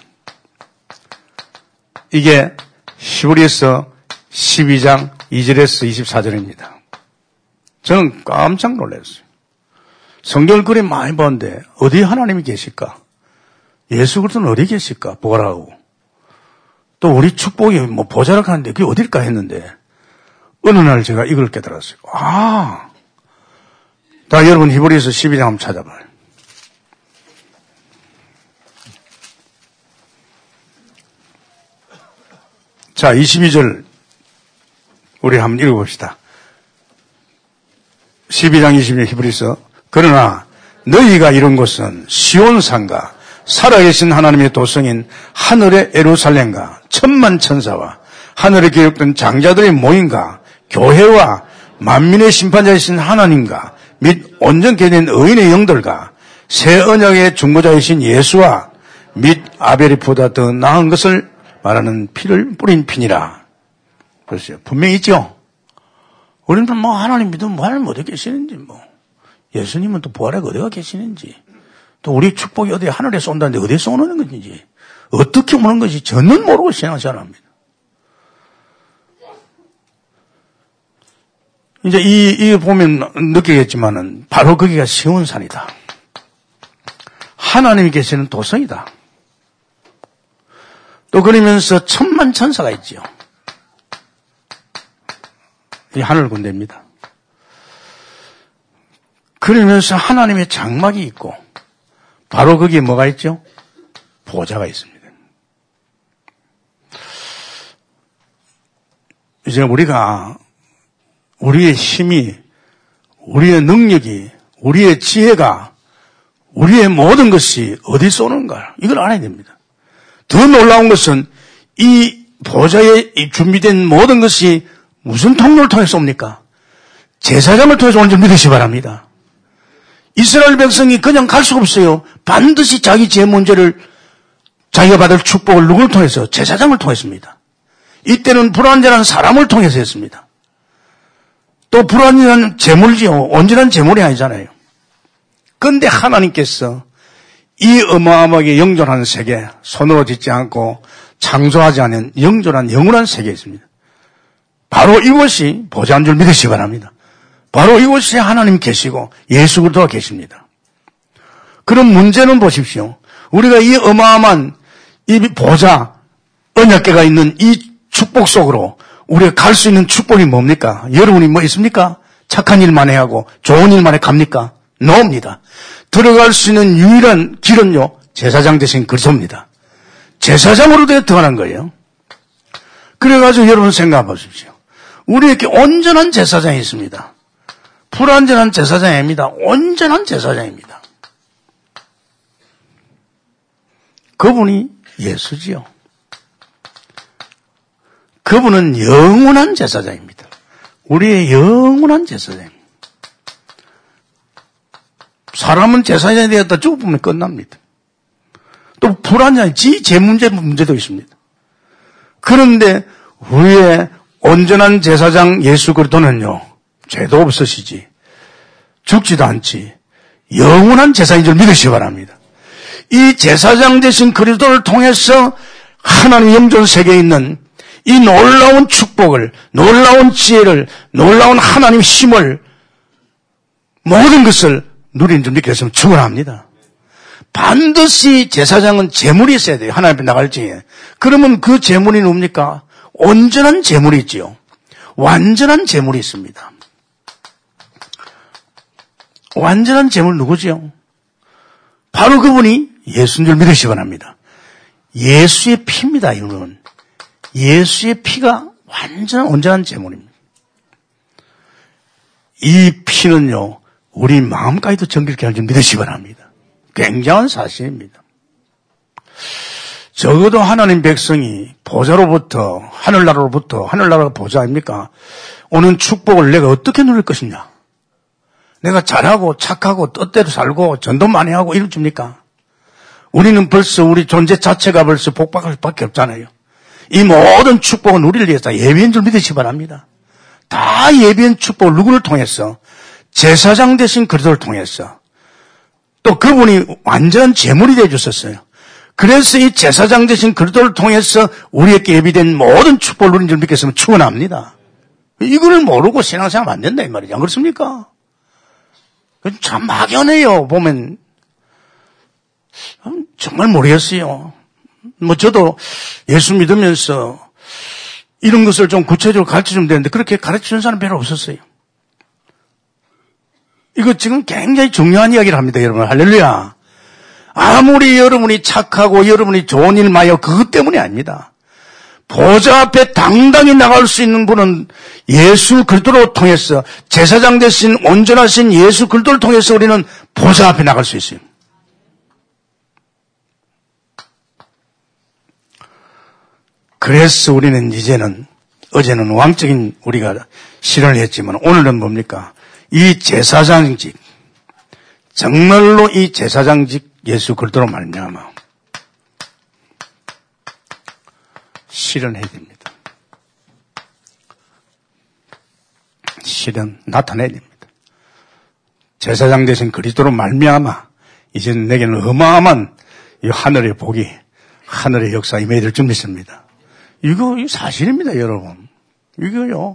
이게 히브리서 십이 장 이 절에서 이십사 절입니다. 저는 깜짝 놀랐어요. 성경을 그리 많이 봤는데 어디 하나님이 계실까? 예수 그리스도는 어디 계실까? 보라고. 또 우리 축복이 뭐 보자락 하는데 그게 어딜까 했는데 어느 날 제가 이걸 깨달았어요. 아, 다 여러분 히브리서 십이 장 한번 찾아봐요. 자, 이십이 절 우리 한번 읽어봅시다. 십이 장 이십 절 히브리서. 그러나 너희가 이룬 것은 시온산과 살아계신 하나님의 도성인 하늘의 예루살렘과 천만 천사와 하늘에 기록된 장자들의 모임과 교회와 만민의 심판자이신 하나님과 및 온전케 된 의인의 영들과 새 언약의 중보자이신 예수와 및 아벨이 보다 더 나은 것을 말하는 피를 뿌린 피니라. 그렇죠. 분명히 있죠. 우리는 뭐 하나님 믿으면 뭐 하나님 어디 계시는지, 뭐 예수님은 또 부활에 어디가 계시는지, 또 우리 축복이 어디 하늘에서 온다는데 어디서 오는 건지, 어떻게 오는 건지 전혀 모르고 신앙생활 합니다. 이제 이, 이 보면 느끼겠지만은 바로 거기가 시온산이다. 하나님이 계시는 도성이다. 또 그러면서 천만 천사가 있지요. 이 하늘 군대입니다. 그러면서 하나님의 장막이 있고 바로 거기에 뭐가 있죠? 보좌가 있습니다. 이제 우리가 우리의 힘이, 우리의 능력이, 우리의 지혜가, 우리의 모든 것이 어디서 오는가, 이걸 알아야 됩니다. 더 놀라운 것은 이 보좌에 준비된 모든 것이 무슨 통로를 통해서 옵니까? 제사장을 통해서 오는 줄 믿으시 바랍니다. 이스라엘 백성이 그냥 갈 수가 없어요. 반드시 자기 죄 문제를, 자기가 받을 축복을 누구를 통해서? 제사장을 통했습니다. 이때는 불완전한 사람을 통해서 했습니다. 또 불완전한 재물이요. 온전한 재물이 아니잖아요. 그런데 하나님께서 이 어마어마하게 영존한 세계, 손으로 짓지 않고 창조하지 않은 영존한 영원한 세계에 있습니다. 바로 이곳이 보좌인 줄 믿으시기 바랍니다. 바로 이곳에 하나님 계시고 예수 그리스도가 계십니다. 그럼 문제는 보십시오. 우리가 이 어마어마한 이 보좌, 언약궤가 있는 이 축복 속으로 우리가 갈 수 있는 축복이 뭡니까? 여러분이 뭐 있습니까? 착한 일만 해야 하고 좋은 일만 해 갑니까? 노입니다. 들어갈 수 있는 유일한 길은요, 제사장 대신 그리스도입니다. 제사장으로 들어가는 거예요. 그래가지고 여러분 생각해 보십시오. 우리에게 온전한 제사장이 있습니다. 불완전한 제사장이 아닙니다. 온전한 제사장입니다. 그분이 예수지요. 그분은 영원한 제사장입니다. 우리의 영원한 제사장입니다. 사람은 제사장이 되었다 죽으면 끝납니다. 또 불완전한 지, 제 문제, 문제도 있습니다. 그런데 우리의 온전한 제사장 예수 그리스도는요, 죄도 없으시지, 죽지도 않지, 영원한 제사인 줄 믿으시기 바랍니다. 이 제사장 되신 그리스도를 통해서 하나님 영존 세계에 있는 이 놀라운 축복을, 놀라운 지혜를, 놀라운 하나님 힘을, 모든 것을 누리는 줄 믿게 됐으면 축원합니다. 반드시 제사장은 재물이 있어야 돼요. 하나님 앞에 나갈 적에. 그러면 그 재물이 뭡니까? 온전한 재물이 있지요. 완전한 재물이 있습니다. 완전한 재물 누구지요? 바로 그분이 예수인 줄 믿으시기 바랍니다. 예수의 피입니다. 이거는 예수의 피가 완전한 온전한 재물입니다. 이 피는요, 우리 마음까지도 정결케 할 줄 믿으시기 바랍니다. 굉장한 사실입니다. 적어도 하나님 백성이 보좌로부터, 하늘나라로부터, 하늘나라가 보좌 아닙니까? 오는 축복을 내가 어떻게 누릴 것이냐? 내가 잘하고 착하고 뜻대로 살고 전도 많이 하고 이럴 줍니까? 우리는 벌써 우리 존재 자체가 벌써 복박할 수밖에 없잖아요. 이 모든 축복을 누리기 위해서 예비인 줄 믿으시기 바랍니다. 다 예비인 축복을 누구를 통해서? 제사장 되신 그리스도를 통해서. 또 그분이 완전한 제물이 되어 주셨어요. 그래서 이 제사장 되신 그리스도를 통해서 우리에게 예비된 모든 축복을 누린 줄 믿겠으면 축원합니다. 이걸 모르고 신앙생활 안 된다 이 말이죠. 안 그렇습니까? 참 막연해요. 보면 정말 모르겠어요. 뭐 저도 예수 믿으면서 이런 것을 좀 구체적으로 가르쳐주면 되는데 그렇게 가르쳐주는 사람 별로 없었어요. 이거 지금 굉장히 중요한 이야기를 합니다. 여러분. 할렐루야. 아무리 여러분이 착하고 여러분이 좋은 일 많이 하고 그것 때문이 아닙니다. 보좌 앞에 당당히 나갈 수 있는 분은 예수 그리스도를 통해서, 제사장 대신 온전하신 예수 그리스도를 통해서 우리는 보좌 앞에 나갈 수 있어요. 그래서 우리는 이제는, 어제는 왕적인 우리가 실현을 했지만 오늘은 뭡니까? 이 제사장직, 정말로 이 제사장직 예수 그리스도로 말미암아 실현해야 됩니다. 실현 나타내야 됩니다. 제사장 대신 그리스도로 말미암아 이제는 내게는 어마어마한 이 하늘의 복이, 하늘의 역사 임해야 될 줄 믿습니다. 이거 사실입니다, 여러분. 이거요.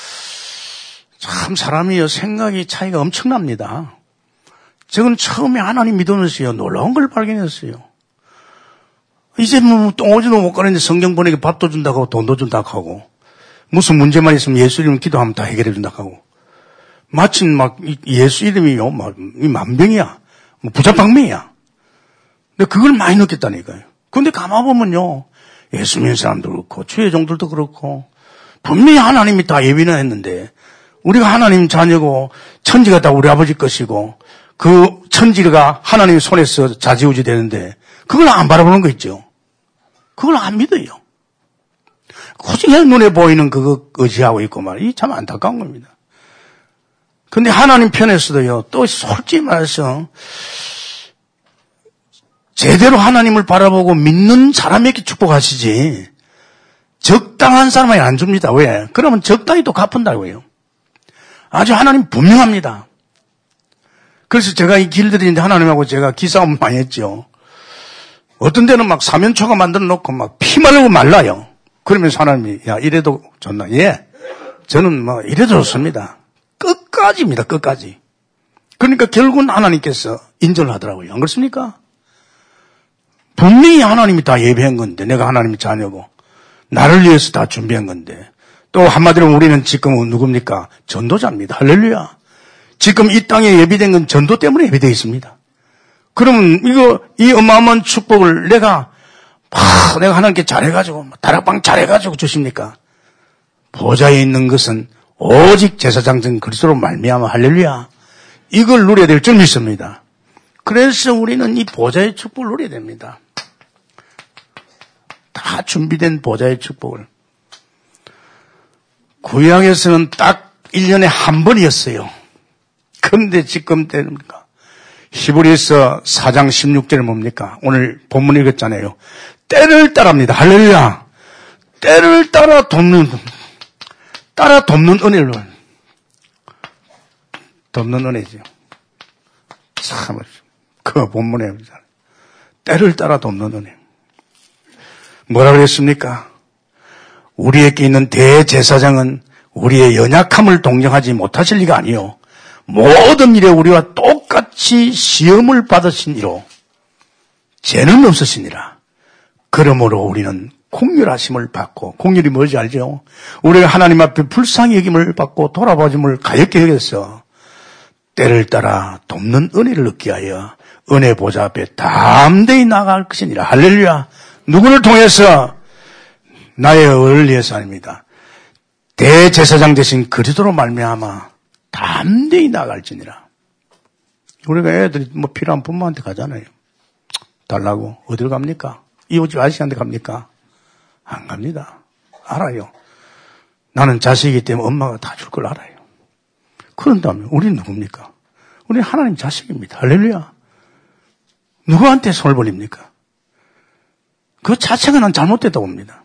참 사람이요, 생각이 차이가 엄청납니다. 저는 처음에 하나님 믿으면서요, 놀라운 걸 발견했어요. 이제 뭐 똥오지도 못 가는데 성경 보내기 밥도 준다고 하고 돈도 준다고 하고, 무슨 문제만 있으면 예수 이름 기도하면 다 해결해 준다고 하고, 마침 막 예수 이름이요, 막 만병이야, 뭐 부자방명이야. 근데 그걸 많이 느꼈다니까요. 근데 가만보면요, 예수 믿는 사람도 그렇고 주의종들도 그렇고 분명히 하나님이 다 예비는 했는데, 우리가 하나님 자녀고 천지가 다 우리 아버지 것이고 그 천지가 하나님의 손에서 좌지우지 되는데 그걸 안 바라보는 거 있죠. 그걸 안 믿어요. 오직 눈에 보이는 그거 의지하고 있고 말이야. 이 참 안타까운 겁니다. 근데 하나님 편에서도요, 또 솔직히 말해서 제대로 하나님을 바라보고 믿는 사람에게 축복하시지 적당한 사람에게 안 줍니다. 왜? 그러면 적당히 또 갚은다고요. 아주 하나님 분명합니다. 그래서 제가 이 길들이는데 하나님하고 제가 기싸움 많이 했죠. 어떤 데는 막 사면초가 만들어 놓고 막 피 마르고 말라요. 그러면서 하나님이, 야, 이래도 좋나? 예. 저는 뭐 이래도 좋습니다. 끝까지입니다. 끝까지. 그러니까 결국은 하나님께서 인정을 하더라고요. 안 그렇습니까? 분명히 하나님이 다 예비한 건데, 내가 하나님의 자녀고 나를 위해서 다 준비한 건데, 또 한마디로 우리는 지금 누굽니까? 전도자입니다. 할렐루야. 지금 이 땅에 예비된 건 전도 때문에 예비되어 있습니다. 그러면 이거 이 어마어마한 축복을 내가 막 내가 하나님께 잘해가지고 다락방 잘해가지고 주십니까? 보좌에 있는 것은 오직 제사장된 그리스도로 말미암아 할렐루야. 이걸 누려야 될 줄 믿습니다. 그래서 우리는 이 보좌의 축복을 누려야 됩니다. 다 준비된 보좌의 축복을. 구약에서는 딱 일 년에 한 번이었어요. 그런데 지금 때입니까? 히브리서 사 장 십육 절은 뭡니까? 오늘 본문 읽었잖아요. 때를 따라합니다. 할렐루야. 때를 따라 돕는, 따라 돕는 은혜를. 돕는 은혜죠. 참, 그 본문에 때를 따라 돕는 은혜. 뭐라 그랬습니까? 우리에게 있는 대제사장은 우리의 연약함을 동정하지 못하실 리가 아니요. 모든 일에 우리와 똑같이 시험을 받으신 이로 죄는 없으시니라. 그러므로 우리는 공률하심을 받고, 공률이 뭔지 알죠? 우리가 하나님 앞에 불쌍히 여김을 받고 돌아봐줌을 가볍게 여겨서 때를 따라 돕는 은혜를 얻게 하여 은혜 보좌 앞에 담대히 나아갈 것이니라. 할렐루야. 누구를 통해서? 나의 의를 위해서 아닙니다. 대제사장 되신 그리스도로 말미암아 담대히 나아갈지니라. 우리가 애들이 뭐 필요한 부모한테 가잖아요. 달라고. 어딜 갑니까? 이웃집 아저씨한테 갑니까? 안 갑니다. 알아요. 나는 자식이기 때문에 엄마가 다 줄 걸 알아요. 그런다면 우리는 누굽니까? 우리는 하나님 자식입니다. 할렐루야. 누구한테 손을 벌립니까? 그 자체가 난 잘못됐다고 봅니다.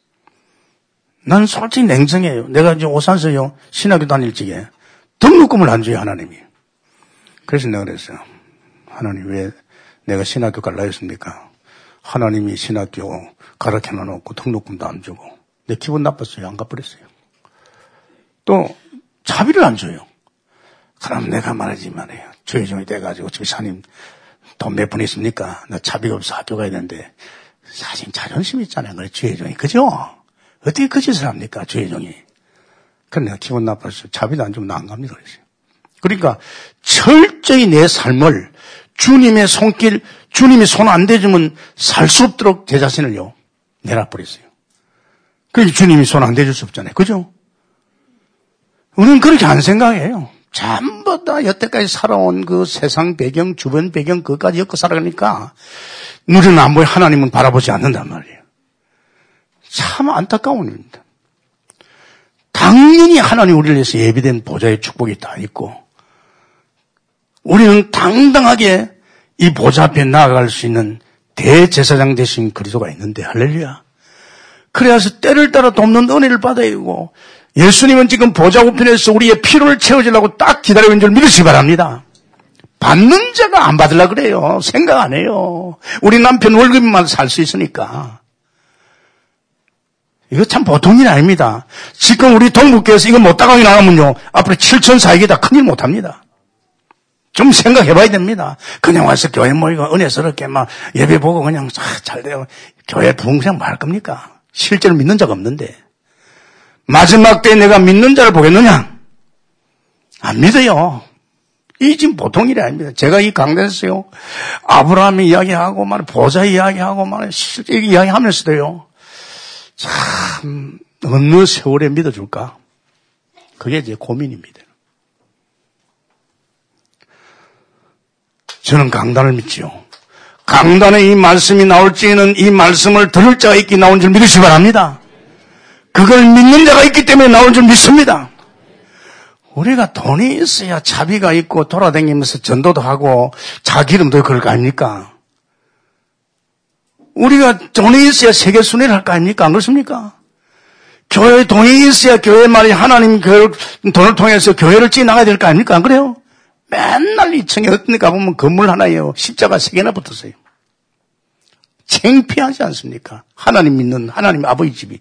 난 솔직히 냉정해요. 내가 이제 오산서요, 신학교 다닐 적에 등록금을 안 줘요, 하나님이. 그래서 내가 그랬어요. 하나님 왜 내가 신학교 갈라 했습니까? 하나님이 신학교 가르쳐 놔놓고 등록금도 안 주고. 내 기분 나빴어요. 안 갚아버렸어요. 또 자비를 안 줘요. 그럼 내가 말하지 말아요. 조회종이 돼가지고 집사님 돈 몇 푼 있습니까? 나 자비가 없어 학교 가야 되는데. 사실 자존심 있잖아요. 그래, 주혜종이. 그죠? 어떻게 그 짓을 합니까? 주혜종이. 그래, 내가 기분 나빠서 자비도 안 주면 나 안 갑니다. 그랬어요. 그러니까 철저히 내 삶을 주님의 손길, 주님이 손 안 대주면 살 수 없도록 제 자신을요, 내놔버렸어요. 그러니까 주님이 손 안 대줄 수 없잖아요. 그죠? 우리는 그렇게 안 생각해요. 전부 다 여태까지 살아온 그 세상 배경, 주변 배경, 그것까지 엮어 살아가니까 눈에는 안 보여 하나님은 바라보지 않는단 말이에요. 참 안타까운 일입니다. 당연히 하나님 우리를 위해서 예비된 보좌의 축복이 다 있고 우리는 당당하게 이 보좌 앞에 나아갈 수 있는 대제사장 되신 그리스도가 있는데 할렐루야. 그래서 때를 따라 돕는 은혜를 받아야 되고 예수님은 지금 보좌 우편에서 우리의 필요를 채워주려고 딱 기다리고 있는 줄 믿으시기 바랍니다. 받는 자가 안 받으려고 그래요. 생각 안 해요. 우리 남편 월급만 살 수 있으니까. 이거 참 보통 일이 아닙니다. 지금 우리 동북교에서 이거 못 따가게 나가면요. 앞으로 칠천 사역이다 큰일 못합니다. 좀 생각해봐야 됩니다. 그냥 와서 교회 모이고 은혜스럽게 막 예배 보고 그냥 잘 돼요. 교회 부흥장 말 겁니까? 실제로 믿는 자가 없는데. 마지막 때에 내가 믿는 자를 보겠느냐? 안 믿어요. 이 지금 보통 일이 아닙니다. 제가 이 강단에서요. 아브라함의 이야기하고 말 보좌 이야기하고 말 실제 이야기하면서도요. 참 어느 세월에 믿어줄까? 그게 제 고민입니다. 저는 강단을 믿지요. 강단에 이 말씀이 나올지는 이 말씀을 들을 자가 있기 나온 줄 믿으시기 바랍니다. 그걸 믿는 자가 있기 때문에 나온 줄 믿습니다. 우리가 돈이 있어야 자비가 있고 돌아다니면서 전도도 하고 자기 이름도 그럴 거 아닙니까? 우리가 돈이 있어야 세계 순회를 할 거 아닙니까? 안 그렇습니까? 교회에 돈이 있어야 교회 말이 하나님 돈을 통해서 교회를 찌 나가야 될 거 아닙니까? 안 그래요? 맨날 이 층에 어떤 데 가보면 건물 하나에요. 십자가 세 개나 붙었어요. 창피하지 않습니까? 하나님 믿는 하나님 아버지 집이.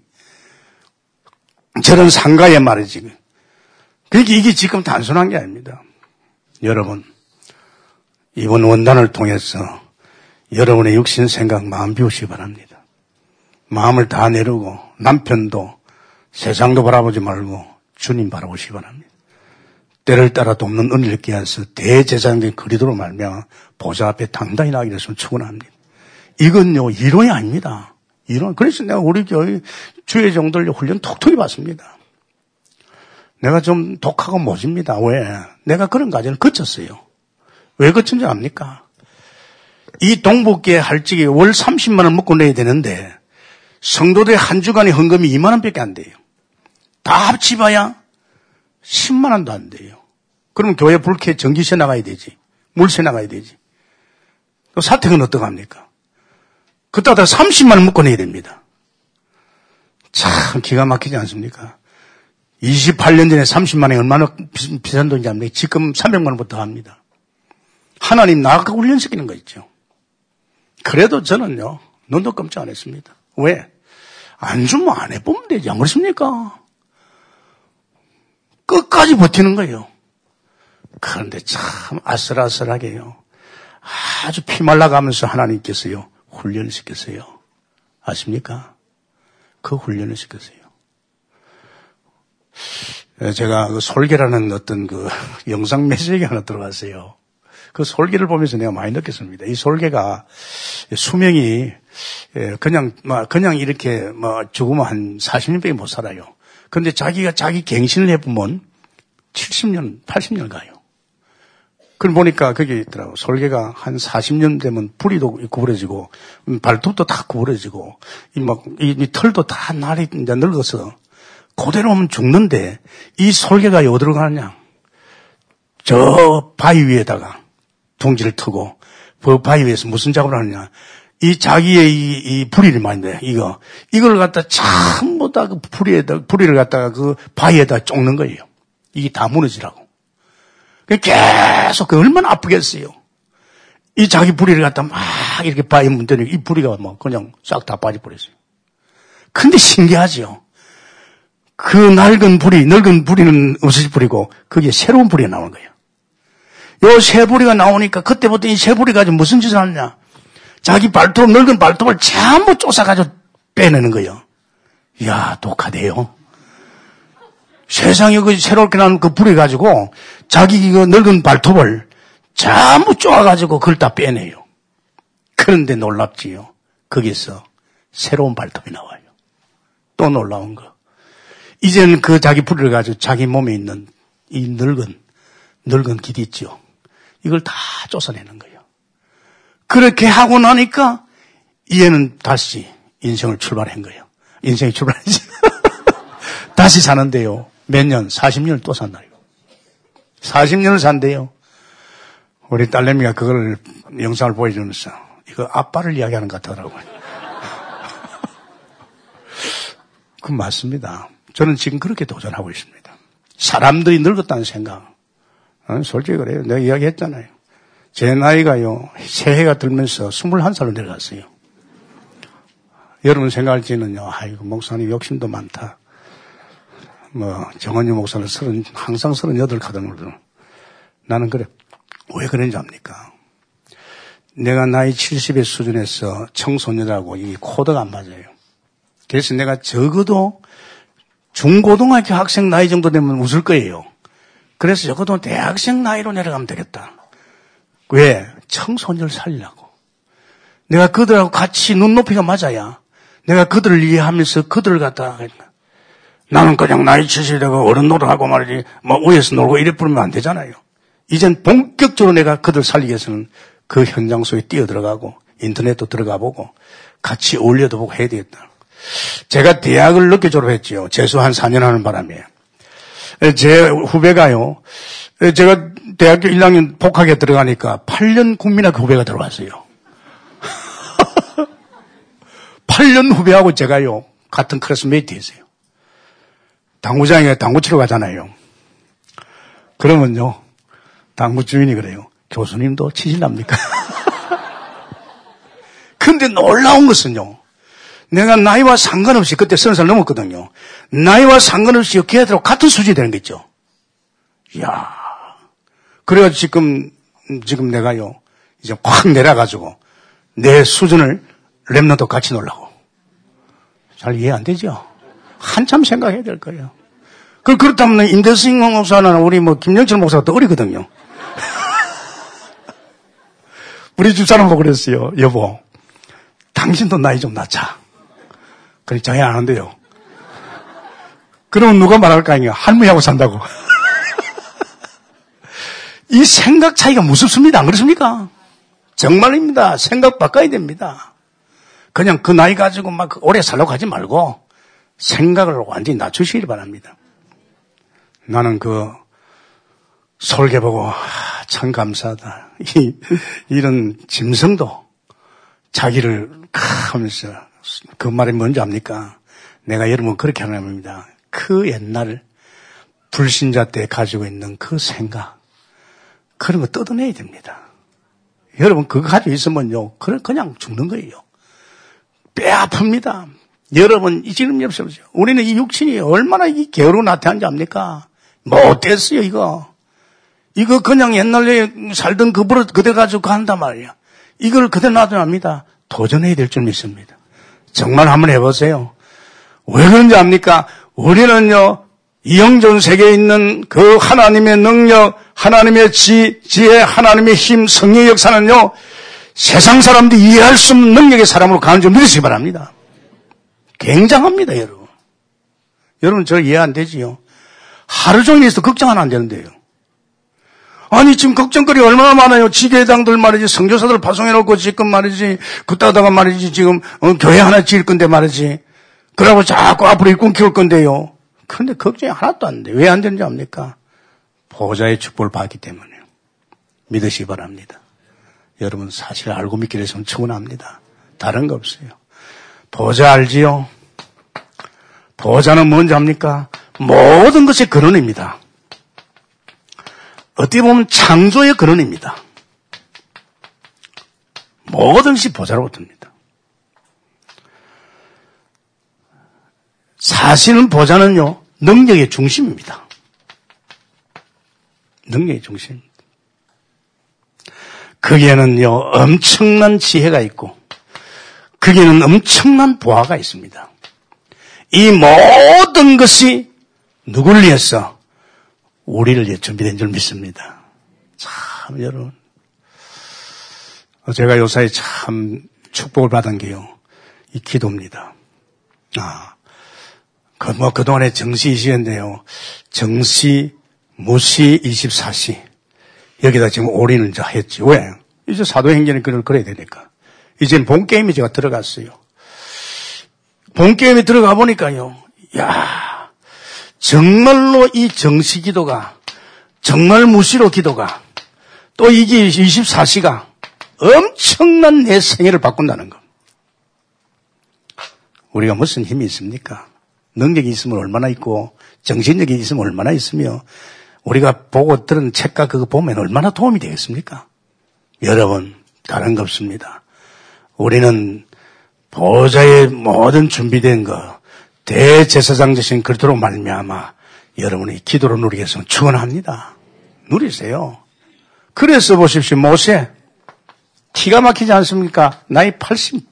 저런 상가에 말이지. 그러니까 이게 지금 단순한 게 아닙니다. 여러분, 이번 원단을 통해서 여러분의 육신 생각 마음 비우시기 바랍니다. 마음을 다 내려고 남편도 세상도 바라보지 말고 주님 바라보시기 바랍니다. 때를 따라 돕는 은혜를 끼어서 대제사장된 그리스도로 말미암아 보좌 앞에 당당히 나가게 됐으면 축원합니다. 이건요 이론이 아닙니다. 이론. 그래서 내가 우리 교회 주의 종들 훈련 톡톡히 받습니다. 내가 좀 독하고 모집니다. 왜? 내가 그런 과정을 거쳤어요. 왜 거친지 압니까? 이 동북계 할직이 월 삼십만 원 먹고 내야 되는데 성도들의 한 주간의 헌금이 이만 원밖에 안 돼요. 다 합치봐야 십만 원도 안 돼요. 그러면 교회 불쾌 전기세 나가야 되지. 물세 나가야 되지. 또 사택은 어떡합니까? 그때다 삼십만 원 먹고 내야 됩니다. 참 기가 막히지 않습니까? 이십팔 년 전에 삼십만 원이 얼마나 비싼 돈인지 압니까? 지금 삼백만 원부터 합니다. 하나님 나아가 훈련시키는 거 있죠. 그래도 저는요, 눈도 깜짝 안 했습니다. 왜? 안 주면 안 해보면 되지. 안 그렇습니까? 끝까지 버티는 거예요. 그런데 참 아슬아슬하게요. 아주 피말라가면서 하나님께서요, 훈련을 시켰어요. 아십니까? 그 훈련을 시켰어요. 제가 그 솔개라는 어떤 그 영상 메시지가 하나 들어갔어요. 그 솔개를 보면서 내가 많이 느꼈습니다. 이 솔개가 수명이 그냥 막 그냥 이렇게 뭐 죽으면 한 사십 년밖에 못 살아요. 그런데 자기가 자기 갱신을 해보면 칠십 년, 팔십 년 가요. 그걸 보니까 거기 있더라고. 솔개가 한 사십 년 되면 뿌리도 구부러지고 발톱도 다 구부러지고 이 막 이 털도 다 날이 이제 늙어서 그대로 오면 죽는데 이 솔개가 어디로 가느냐? 저 바위 위에다가 둥지를 트고 그 바위 위에서 무슨 작업을 하느냐? 이 자기의 이, 이 부리를 말인데 이거 이걸 갖다 전부 다 그 부리에다 부리를 갖다가 그 바위에다 쫓는 거예요. 이게 다 무너지라고. 계속 그 얼마나 아프겠어요. 이 자기 부리를 갖다 막 이렇게 바위 문대니 이 부리가 뭐 그냥 싹 다 빠져버렸어요. 근데 신기하죠. 그 낡은 부리, 늙은 부리는 없어질 부리고 거기에 새로운 부리가 나오는 거예요. 요 새 부리가 나오니까 그때부터 이 새 부리 가지고 무슨 짓을 하느냐? 자기 발톱, 늙은 발톱을 전부 쫓아가지고 빼내는 거예요. 이야, 독하대요. 세상에 그 새롭게 나는 그 부리 가지고 자기 그 늙은 발톱을 전부 쪼아가지고 그걸 다 빼내요. 그런데 놀랍지요. 거기서 새로운 발톱이 나와요. 또 놀라운 거. 이제는 그 자기 풀을 가지고 자기 몸에 있는 이 늙은, 늙은 길이 있죠. 이걸 다 쫓아내는 거예요. 그렇게 하고 나니까 이제는 다시 인생을 출발한 거예요. 인생이 출발하지. 다시 사는데요. 몇 년? 사십 년을 또 산다요. 사십 년을 산대요. 우리 딸내미가 그걸 영상을 보여주면서 이거 아빠를 이야기하는 것 같더라고요. 그건 맞습니다. 저는 지금 그렇게 도전하고 있습니다. 사람들이 늙었다는 생각. 어, 솔직히 그래요. 내가 이야기했잖아요. 제 나이가요, 새해가 들면서 스물한 살로 내려갔어요. 여러분 생각할지는요, 아이고, 목사님 욕심도 많다. 뭐, 정원유 목사는 서른, 항상 서른여덟 가던으로. 나는 그래. 왜 그런지 압니까? 내가 나이 칠십의 수준에서 청소년하고 이 코드가 안 맞아요. 그래서 내가 적어도 중고등학교 학생 나이 정도 되면 웃을 거예요. 그래서 적어도 대학생 나이로 내려가면 되겠다. 왜? 청소년을 살리려고. 내가 그들하고 같이 눈높이가 맞아야 내가 그들을 이해하면서 그들을 갖다 나는 그냥 나이 칠십이 되고 어른 노릇하고 말이지 뭐 위에서 놀고 이래 부르면 안 되잖아요. 이젠 본격적으로 내가 그들 살리기 위해서는 그 현장 속에 뛰어들어가고 인터넷도 들어가 보고 같이 어울려도 보고 해야 되겠다. 제가 대학을 늦게 졸업했지요. 재수 한 사 년 하는 바람에. 제 후배가요. 제가 대학교 일 학년 복학에 들어가니까 팔 년 국민학교 후배가 들어왔어요. 팔 년 후배하고 제가요. 같은 클래스메이트였어요. 당구장에 당구 치러 가잖아요. 그러면요. 당구 주인이 그래요. 교수님도 치실랍니까? 근데 놀라운 것은요. 내가 나이와 상관없이 그때 서른 살 넘었거든요. 나이와 상관없이 걔들하고 같은 수준이 되는 거 있죠. 이야. 그래가지고 지금, 지금 내가요. 이제 확 내려가지고 내 수준을 랩너도 같이 놀라고. 잘 이해 안 되죠? 한참 생각해야 될 거예요. 그, 그렇다면 임대승 목사나 우리 뭐 김영철 목사가 더 어리거든요. 우리 집사람 보고 그랬어요. 여보, 당신도 나이 좀 낮자. 그래, 장애 안 한대요. 그러면 누가 말할까? 아니요. 할머니하고 산다고. 이 생각 차이가 무섭습니다. 안 그렇습니까? 정말입니다. 생각 바꿔야 됩니다. 그냥 그 나이 가지고 막 오래 살려고 하지 말고 생각을 완전히 낮추시길 바랍니다. 나는 그 설계 보고 아, 참 감사하다. 이, 이런 짐승도 자기를 하면서 그 말이 뭔지 압니까? 내가 여러분 그렇게 하는 겁니다. 그 옛날 불신자 때 가지고 있는 그 생각 그런 거 뜯어내야 됩니다. 여러분 그거 가지고 있으면요 그냥 죽는 거예요. 뼈 아픕니다. 여러분 지금 여보세요. 우리는 이 육신이 얼마나 이 게으르고 나태한지 압니까? 뭐 어땠어요 이거. 이거 그냥 옛날에 살던 그 버릇 그대로 가지고 간단 말이야. 이걸 그대로 놔두면 압니다. 도전해야 될 줄 믿습니다. 정말 한번 해보세요. 왜 그런지 압니까? 우리는요, 이 영전 세계에 있는 그 하나님의 능력, 하나님의 지, 지혜, 하나님의 힘, 성령의 역사는요, 세상 사람들이 이해할 수 없는 능력의 사람으로 가는 줄 믿으시기 바랍니다. 굉장합니다, 여러분. 여러분, 저 이해 안 되지요? 하루 종일 있어 걱정 하나 안 되는데요. 아니, 지금 걱정거리 얼마나 많아요. 지계당들 말이지, 선교사들 파송해놓고 지금 말이지, 그따다가 말이지, 지금, 어, 교회 하나 지을 건데 말이지. 그러고 자꾸 앞으로 일꾼 키울 건데요. 그런데 걱정이 하나도 안 돼. 왜 안 되는지 압니까? 보호자의 축복을 받기 때문에요. 믿으시기 바랍니다. 여러분, 사실 알고 믿기를 해서는 충분합니다. 다른 거 없어요. 보호자 알지요? 보호자는 뭔지 압니까? 모든 것의 근원입니다. 어떻게 보면 창조의 근원입니다. 모든 것이 보좌로부터입니다. 사실은 보좌는요, 능력의 중심입니다. 능력의 중심입니다. 거기에는요, 엄청난 지혜가 있고, 거기에는 엄청난 보화가 있습니다. 이 모든 것이 누구를 위해서? 우리를 위해 준비된 줄 믿습니다. 참, 여러분. 제가 요사이 참 축복을 받은 게요, 이 기도입니다. 아, 그, 뭐, 그동안에 정시이시였는데요. 정시, 무시, 이십사시. 여기다 지금 올인을 이제 했지. 왜? 이제 사도행전에 글을 그려야 되니까. 이제 본게임이 제가 들어갔어요. 본게임에 들어가 보니까요. 야, 정말로 이 정시 기도가, 정말 무시로 기도가, 또 이게 이십사시가 엄청난 내 생애를 바꾼다는 거. 우리가 무슨 힘이 있습니까? 능력이 있으면 얼마나 있고 정신력이 있으면 얼마나 있으며 우리가 보고 들은 책과 그거 보면 얼마나 도움이 되겠습니까? 여러분, 다른 거 없습니다. 우리는 보좌의 모든 준비된 거 대제사장 되신 그리스도로 말미암아 여러분이 기도로 누리겠으면 축원합니다. 누리세요. 그래서 보십시오. 모세 기가 막히지 않습니까? 나이 팔십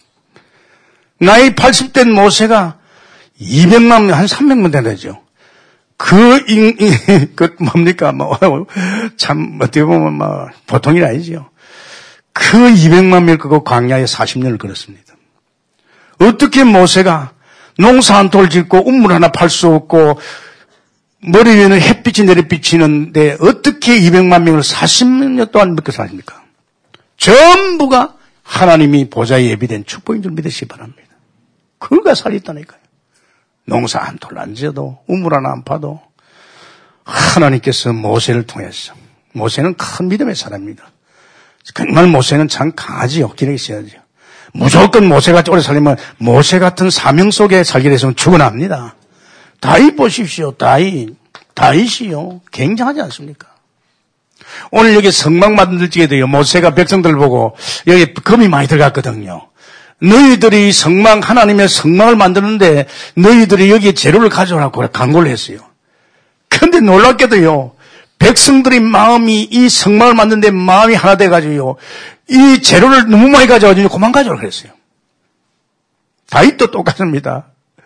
나이 팔십 된 모세가 이백만 명, 한 삼백만 되죠. 그, 인, 그, 뭡니까, 뭐, 참, 어떻게 보면, 뭐, 보통이 아니죠. 그 이백만 명을 끄고 광야에 사십 년을 걸었습니다. 어떻게 모세가 농사 한 돌 짓고 우물 하나 팔 수 없고, 머리 위에는 햇빛이 내려비치는데, 어떻게 이백만 명을 사십 년 동안 믿고 사십니까? 전부가 하나님이 보좌에 예비된 축복인 줄 믿으시기 바랍니다. 그가 살있다니까요. 농사 한 돌 안 지어도 우물 하나 안 파도 하나님께서 모세를 통해서 모세는 큰 믿음의 사람입니다. 정말 모세는 참 강하지요. 기력이 있어야죠. 무조건 모세같이 오래 살려면 모세 같은 사명 속에 살게 되면 죽어납니다. 다윗 보십시오. 다윗. 다윗이요. 굉장하지 않습니까? 오늘 여기 성막 만들지게 돼요. 모세가 백성들 보고 여기 금이 많이 들어갔거든요. 너희들이 성막, 하나님의 성막을 만드는데 너희들이 여기에 재료를 가져오라고 간구를 했어요. 그런데 놀랍게도요, 백성들의 마음이 이 성막을 만드는데 마음이 하나 돼가지고요, 이 재료를 너무 많이 가져와가지고 그만 가져오라고 그랬어요. 다윗도 똑같습니다.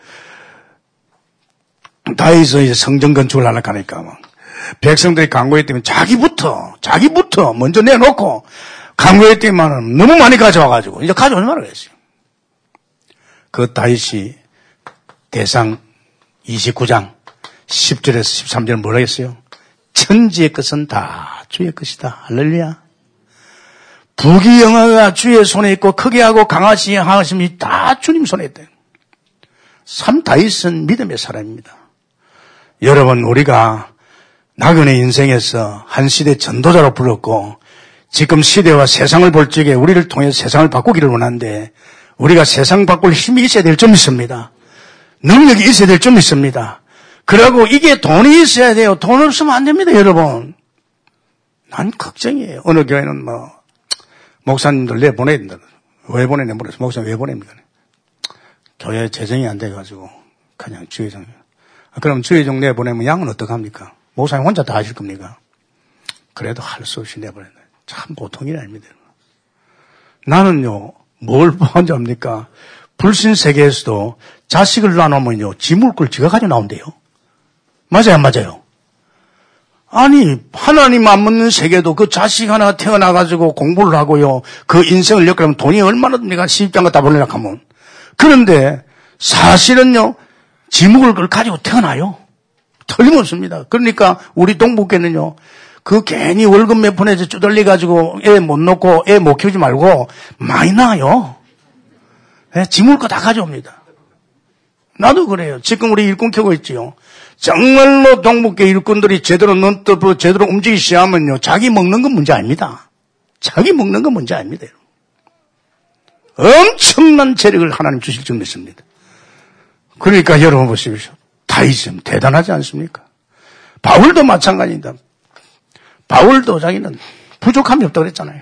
다윗은 이제 성전 건축을 하려고 하니까 막 백성들이 간구했더니 자기부터, 자기부터 먼저 내놓고 간구했더니만 너무 많이 가져와가지고 이제 가져오지 말라고 했어요. 그 다윗이 대상 이십구 장 십 절에서 십삼 절 뭐라 했어요? 천지의 것은 다 주의 것이다. 할렐루야. 부귀 영화가 주의 손에 있고 크게 하고 강하시 하심이 다 주님 손에 있다. 참 다윗은 믿음의 사람입니다. 여러분, 우리가 나그네 인생에서 한 시대 전도자로 불렀고 지금 시대와 세상을 볼 적에 우리를 통해서 세상을 바꾸기를 원하는데 우리가 세상 바꿀 힘이 있어야 될 줄 믿습니다. 능력이 있어야 될 줄 믿습니다. 그리고 이게 돈이 있어야 돼요. 돈 없으면 안 됩니다, 여러분. 난 걱정이에요. 어느 교회는 뭐 목사님들 내보내야 된다. 왜 보내냐 물어서 목사님 왜 보냅니까? 교회 재정이 안 돼가지고 그냥 주의종. 그럼 주의종 내보내면 양은 어떡합니까? 목사님 혼자 다 하실 겁니까? 그래도 할 수 없이 내보낸다. 참 보통 일 아닙니다. 나는요, 뭘 먼저 합니까? 불신 세계에서도 자식을 낳아놓으면요, 지 물걸 지가 가지고 나온대요. 맞아요, 안 맞아요? 아니, 하나님 안 믿는 세계도 그 자식 하나 태어나가지고 공부를 하고요, 그 인생을 엮으려면 돈이 얼마나 듭니까? 시집장가 다 보내려고 하면. 그런데 사실은요, 지 먹을 걸 가지고 태어나요. 틀림없습니다. 그러니까 우리 동북계는요, 그 괜히 월급 몇 푼에서 쭈들려가지고 애 못 놓고 애 못 키우지 말고 많이 낳아요. 예, 지 먹을 거 다 가져옵니다. 나도 그래요. 지금 우리 일꾼 켜고 있지요. 정말로 동북계 일꾼들이 제대로 눈뜨고 제대로 움직이기 시작하면요, 자기 먹는 건 문제 아닙니다. 자기 먹는 건 문제 아닙니다. 엄청난 재력을 하나님 주실 줄 믿습니다. 그러니까 여러분 보십시오. 다윗은 대단하지 않습니까? 바울도 마찬가지입니다. 바울도 자기는 부족함이 없다고 그랬잖아요.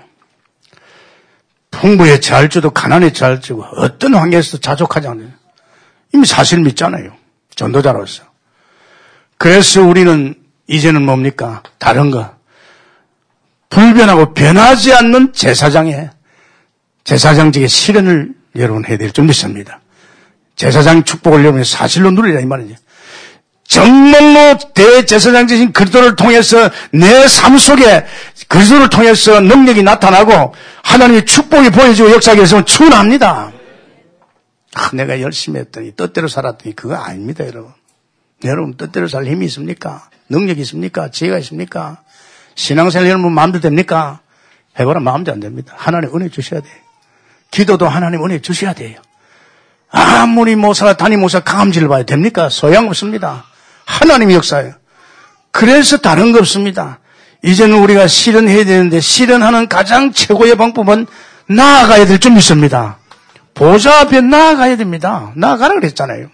풍부에 처할 줄도 가난에 처할 줄도 어떤 환경에서도 자족하지 않아요. 이미 사실 믿잖아요. 전도자로서. 그래서 우리는 이제는 뭡니까? 다른 거. 불변하고 변하지 않는 제사장의 제사장직의 실현을 여러분 해야 될 줄 믿습니다. 제사장 축복을 여러분이 사실로 누리라 이 말이죠. 정말로 대제사장이신 그리스도를 통해서 내 삶 속에 그리스도를 통해서 능력이 나타나고 하나님의 축복이 보여지고 역사하게 되면 충분합니다. 아, 내가 열심히 했더니 뜻대로 살았더니 그거 아닙니다, 여러분. 여러분 뜻대로 살 힘이 있습니까? 능력이 있습니까? 지혜가 있습니까? 신앙생활 여러분 마음대로 됩니까? 해보라 마음대로 안 됩니다. 하나님 은혜 주셔야 돼요. 기도도 하나님 은혜 주셔야 돼요. 아무리 모사가 담임 모사 감지를 봐야 됩니까? 소용없습니다. 하나님의 역사예요. 그래서 다른 거 없습니다. 이제는 우리가 실현해야 되는데 실현하는 가장 최고의 방법은 나아가야 될 줄 믿습니다. 보좌 앞에 나아가야 됩니다. 나아가라 그랬잖아요.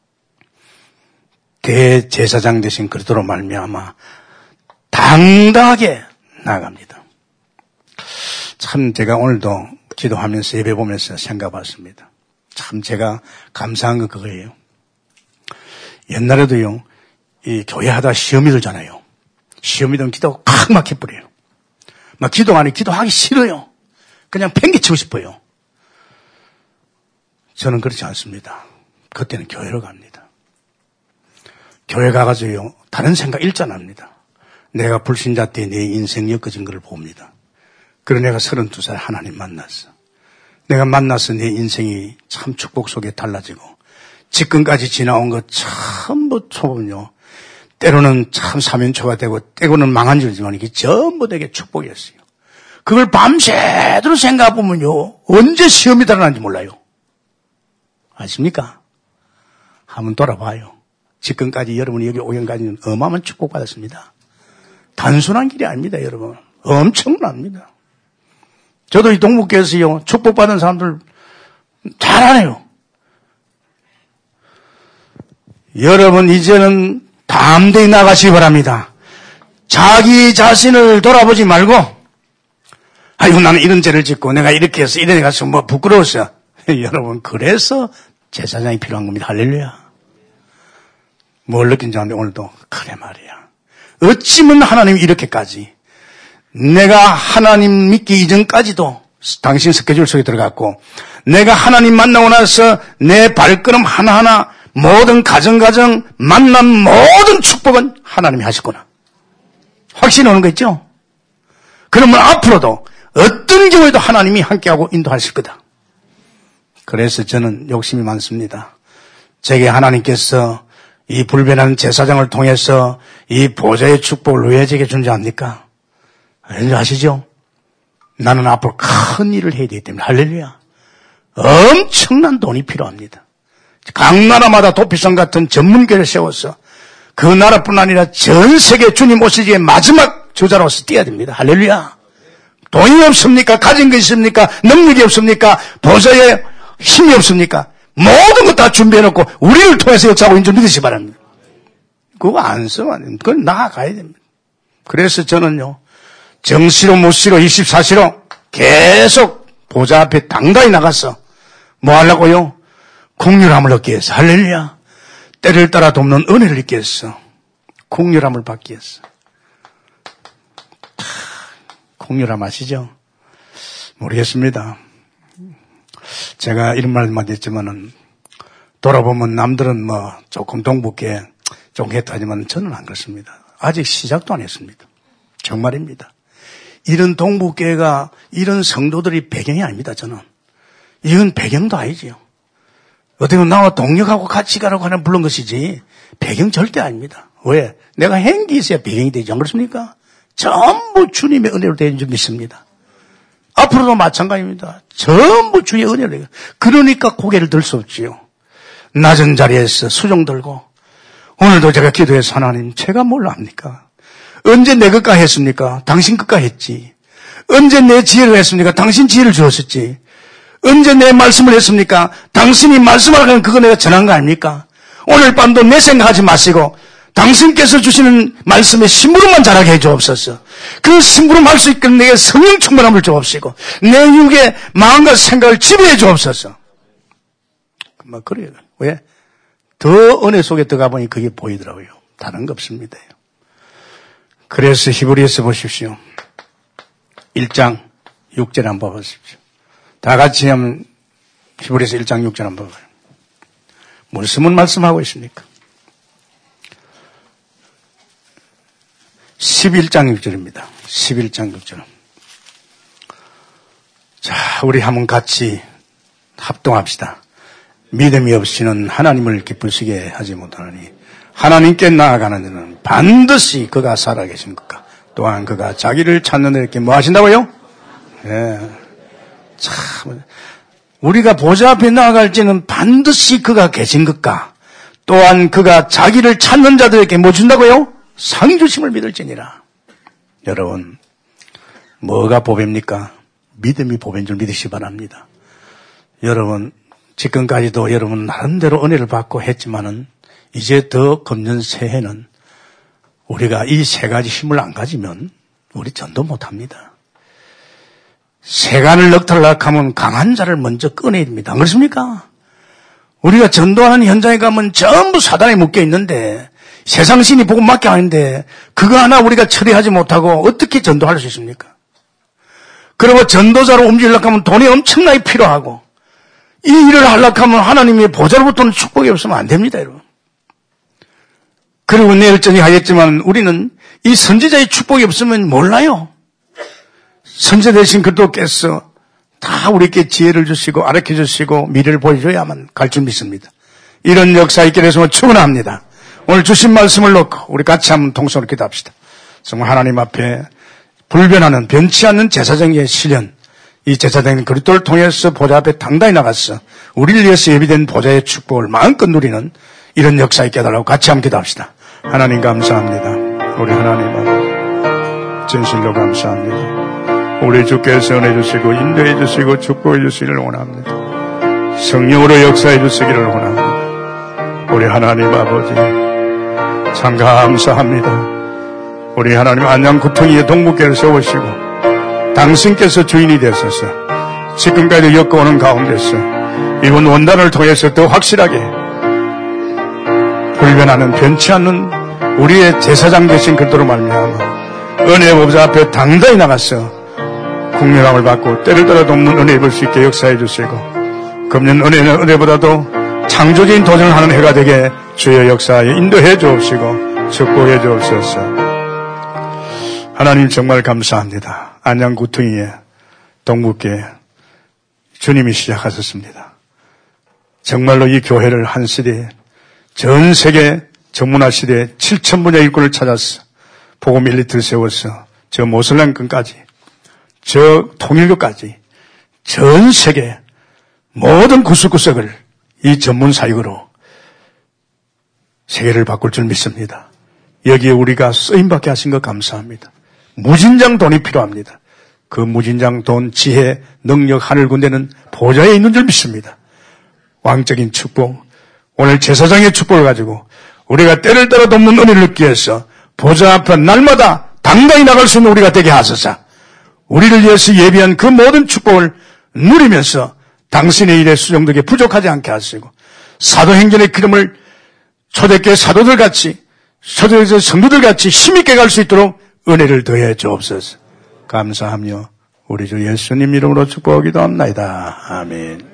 대제사장 대신 그리스도로 말미암아 당당하게 나아갑니다. 참 제가 오늘도 기도하면서 예배 보면서 생각해봤습니다. 참 제가 감사한 건 그거예요. 옛날에도요, 이 교회 하다 시험이 들잖아요. 시험이 들면 기도가 콱 막혀버려요. 막 기도 안에 기도하기 싫어요. 그냥 팽개치고 싶어요. 저는 그렇지 않습니다. 그때는 교회로 갑니다. 교회 가가지고요, 다른 생각 일전합니다. 내가 불신자 때 내 인생 엮어진 걸 봅니다. 그래 내가 서른두 살 하나님 만났어. 내가 만나서 내 인생이 참 축복 속에 달라지고 지금까지 지나온 것 전부 초보면요. 때로는 참 사면초가 되고 때로는 망한 줄이지만 이게 전부 되게 축복이었어요. 그걸 밤새도록 생각해보면요. 언제 시험이 달아난지 몰라요. 아십니까? 한번 돌아봐요. 지금까지 여러분이 여기 오경까지는 어마어마한 축복받았습니다. 단순한 길이 아닙니다, 여러분. 엄청납니다. 저도 이 동북교에서요, 축복받은 사람들 잘 알아요. 여러분, 이제는 담대히 나가시기 바랍니다. 자기 자신을 돌아보지 말고, 아이고, 나는 이런 죄를 짓고, 내가 이렇게 해서, 이래 가서 뭐 부끄러웠어. 여러분, 그래서 제사장이 필요한 겁니다. 할렐루야. 뭘 느낀지 아는데, 오늘도, 그래 말이야. 어찌면 하나님이 이렇게까지, 내가 하나님 믿기 이전까지도 당신 스케줄 속에 들어갔고 내가 하나님 만나고 나서 내 발걸음 하나하나 모든 가정가정 만난 모든 축복은 하나님이 하셨구나. 확신이 오는 거 있죠? 그러면 앞으로도 어떤 경우에도 하나님이 함께하고 인도하실 거다. 그래서 저는 욕심이 많습니다. 제게 하나님께서 이 불변한 제사장을 통해서 이 보좌의 축복을 왜 제게 준지 압니까? 아시죠? 나는 앞으로 큰 일을 해야 되기 때문에 할렐루야. 엄청난 돈이 필요합니다. 각 나라마다 도피성 같은 전문교를 세워서 그 나라뿐 아니라 전 세계 주님 오시기에 마지막 저자로서 뛰어야 됩니다. 할렐루야. 돈이 없습니까? 가진 게 있습니까? 능력이 없습니까? 보좌에 힘이 없습니까? 모든 것 다 준비해놓고 우리를 통해서 역사하고 있는 줄 믿으시기 바랍니다. 그거 안 써. 그건 나아가야 됩니다. 그래서 저는요. 정시로 무시로 이십사 시로 계속 보좌 앞에 당당히 나가서 뭐 하려고요? 국률함을 얻기 위해서 할렐루야. 때를 따라 돕는 은혜를 얻기 위해서 국률함을 받기 위해서. 국률함 아시죠? 모르겠습니다. 제가 이런 말만 했지만은 돌아보면 남들은 뭐 조금 동북계 조금 했다 하지만 저는 안 그렇습니다. 아직 시작도 안 했습니다. 정말입니다. 이런 동북교회가 이런 성도들이 배경이 아닙니다. 저는 이건 배경도 아니지요. 어떻게 보면 나와 동력하고 같이 가라고 하는 부른 것이지 배경 절대 아닙니다. 왜? 내가 행기 있어야 배경이 되지 안 그렇습니까? 전부 주님의 은혜로 되는 줄 믿습니다. 앞으로도 마찬가지입니다. 전부 주의 은혜로 되고 그러니까 고개를 들 수 없지요. 낮은 자리에서 수종 들고 오늘도 제가 기도해서 하나님 제가 뭘 압니까? 언제 내 것가 했습니까? 당신 것가 했지. 언제 내 지혜를 했습니까? 당신 지혜를 주었었지. 언제 내 말씀을 했습니까? 당신이 말씀하는 그거 내가 전한 거 아닙니까? 오늘 밤도 내 생각하지 마시고 당신께서 주시는 말씀에 심부름만 자라게 해주옵소서. 그 심부름할 수 있게 내게 성령 충만함을 주옵시고 내 육의 마음과 생각을 지배해 주옵소서. 막 그래요. 왜? 더 은혜 속에 들어가 보니 그게 보이더라고요. 다른 거 없습니다. 그래서 히브리서 보십시오. 일 장 육 절 한번 보십시오. 다 같이 하면 히브리서 일 장 육 절 한번 봐요. 무슨 말씀하고 있습니까? 십일 장 육 절입니다. 십일 장 육 절. 자, 우리 한번 같이 합동합시다. 믿음이 없이는 하나님을 기쁘시게 하지 못하느니 하나님께 나아가는 자는 반드시 그가 살아계신 것과 또한 그가 자기를 찾는 이렇게 뭐 하신다고요? 예. 참 우리가 보좌 앞에 나아갈지는 반드시 그가 계신 것과 또한 그가 자기를 찾는 자들에게 뭐 준다고요? 상 주심을 믿을지니라. 여러분 뭐가 보배입니까? 믿음이 보배인 줄 믿으시기 바랍니다. 여러분 지금까지도 여러분 나름대로 은혜를 받고 했지만은 이제 더 금년 새해는 우리가 이 세 가지 힘을 안 가지면 우리 전도 못합니다. 세간을 넉탈락하면 강한 자를 먼저 꺼내야 됩니다. 안 그렇습니까? 우리가 전도하는 현장에 가면 전부 사단에 묶여 있는데 세상 신이 보고 맡겨 하는데 그거 하나 우리가 처리하지 못하고 어떻게 전도할 수 있습니까? 그리고 전도자로 움직이려고 하면 돈이 엄청나게 필요하고 이 일을 하려고 하면 하나님의 보좌로부터는 축복이 없으면 안 됩니다, 여러분. 그리고 내일 저녁 하겠지만 우리는 이 선지자의 축복이 없으면 몰라요. 선지자 대신 그리스도께서 다 우리에게 지혜를 주시고 알려 주시고 미래를 보여줘야만 갈 줄 믿습니다. 이런 역사 있게 돼서 축원합니다. 오늘 주신 말씀을 놓고 우리 같이 한번 통성으로 기도합시다. 정말 하나님 앞에 불변하는 변치 않는 제사장의 실현, 이 제사장인 그리스도를 통해서 보좌 앞에 당당히 나가서 우리를 위해서 예비된 보좌의 축복을 마음껏 누리는 이런 역사 있게 해달라고 같이 한번 기도합시다. 하나님 감사합니다. 우리 하나님 아버지 진실로 감사합니다. 우리 주께서 은혜 주시고 인도해 주시고 축복해 주시기를 원합니다. 성령으로 역사해 주시기를 원합니다. 우리 하나님 아버지 참 감사합니다. 우리 하나님 안양 구통이의 동북교를 세우시고 당신께서 주인이 되셔서 지금까지 엮어오는 가운데서 이번 원단을 통해서 더 확실하게 불변하는 변치 않는 우리의 제사장 되신 그리스도로 말미암아 은혜의 보좌 앞에 당당히 나가서 국명함을 받고 때를 따라 돕는 은혜 입을 수 있게 역사해 주시고 금년 은혜는 은혜보다도 창조적인 도전을 하는 해가 되게 주의 역사에 인도해 주옵시고 축복해 주옵소서. 하나님 정말 감사합니다. 안양 구퉁이에 동북계 주님이 시작하셨습니다. 정말로 이 교회를 한 시대에 전 세계 전문화 시대에 칠천 분의 일꾼을 찾아서 복음 일리트를 세워서 저 모슬렘권까지 저 통일교까지 전 세계 모든 구석구석을 이 전문 사역으로 세계를 바꿀 줄 믿습니다. 여기에 우리가 쓰임받게 하신 것 감사합니다. 무진장 돈이 필요합니다. 그 무진장 돈, 지혜, 능력, 하늘 군대는 보좌에 있는 줄 믿습니다. 왕적인 축복, 오늘 제사장의 축복을 가지고 우리가 때를 따라 돕는 은혜를 얻기 위해서 보좌 앞에 날마다 당당히 나갈 수 있는 우리가 되게 하소서. 우리를 위해서 예비한 그 모든 축복을 누리면서 당신의 일에 수종되게 부족하지 않게 하시고 사도행전의 기름을 초대교회 사도들같이 초대교회 성도들같이 힘있게 갈 수 있도록 은혜를 더해 주옵소서. 감사하며 우리 주 예수님 이름으로 축복하기도 합니다. 아멘.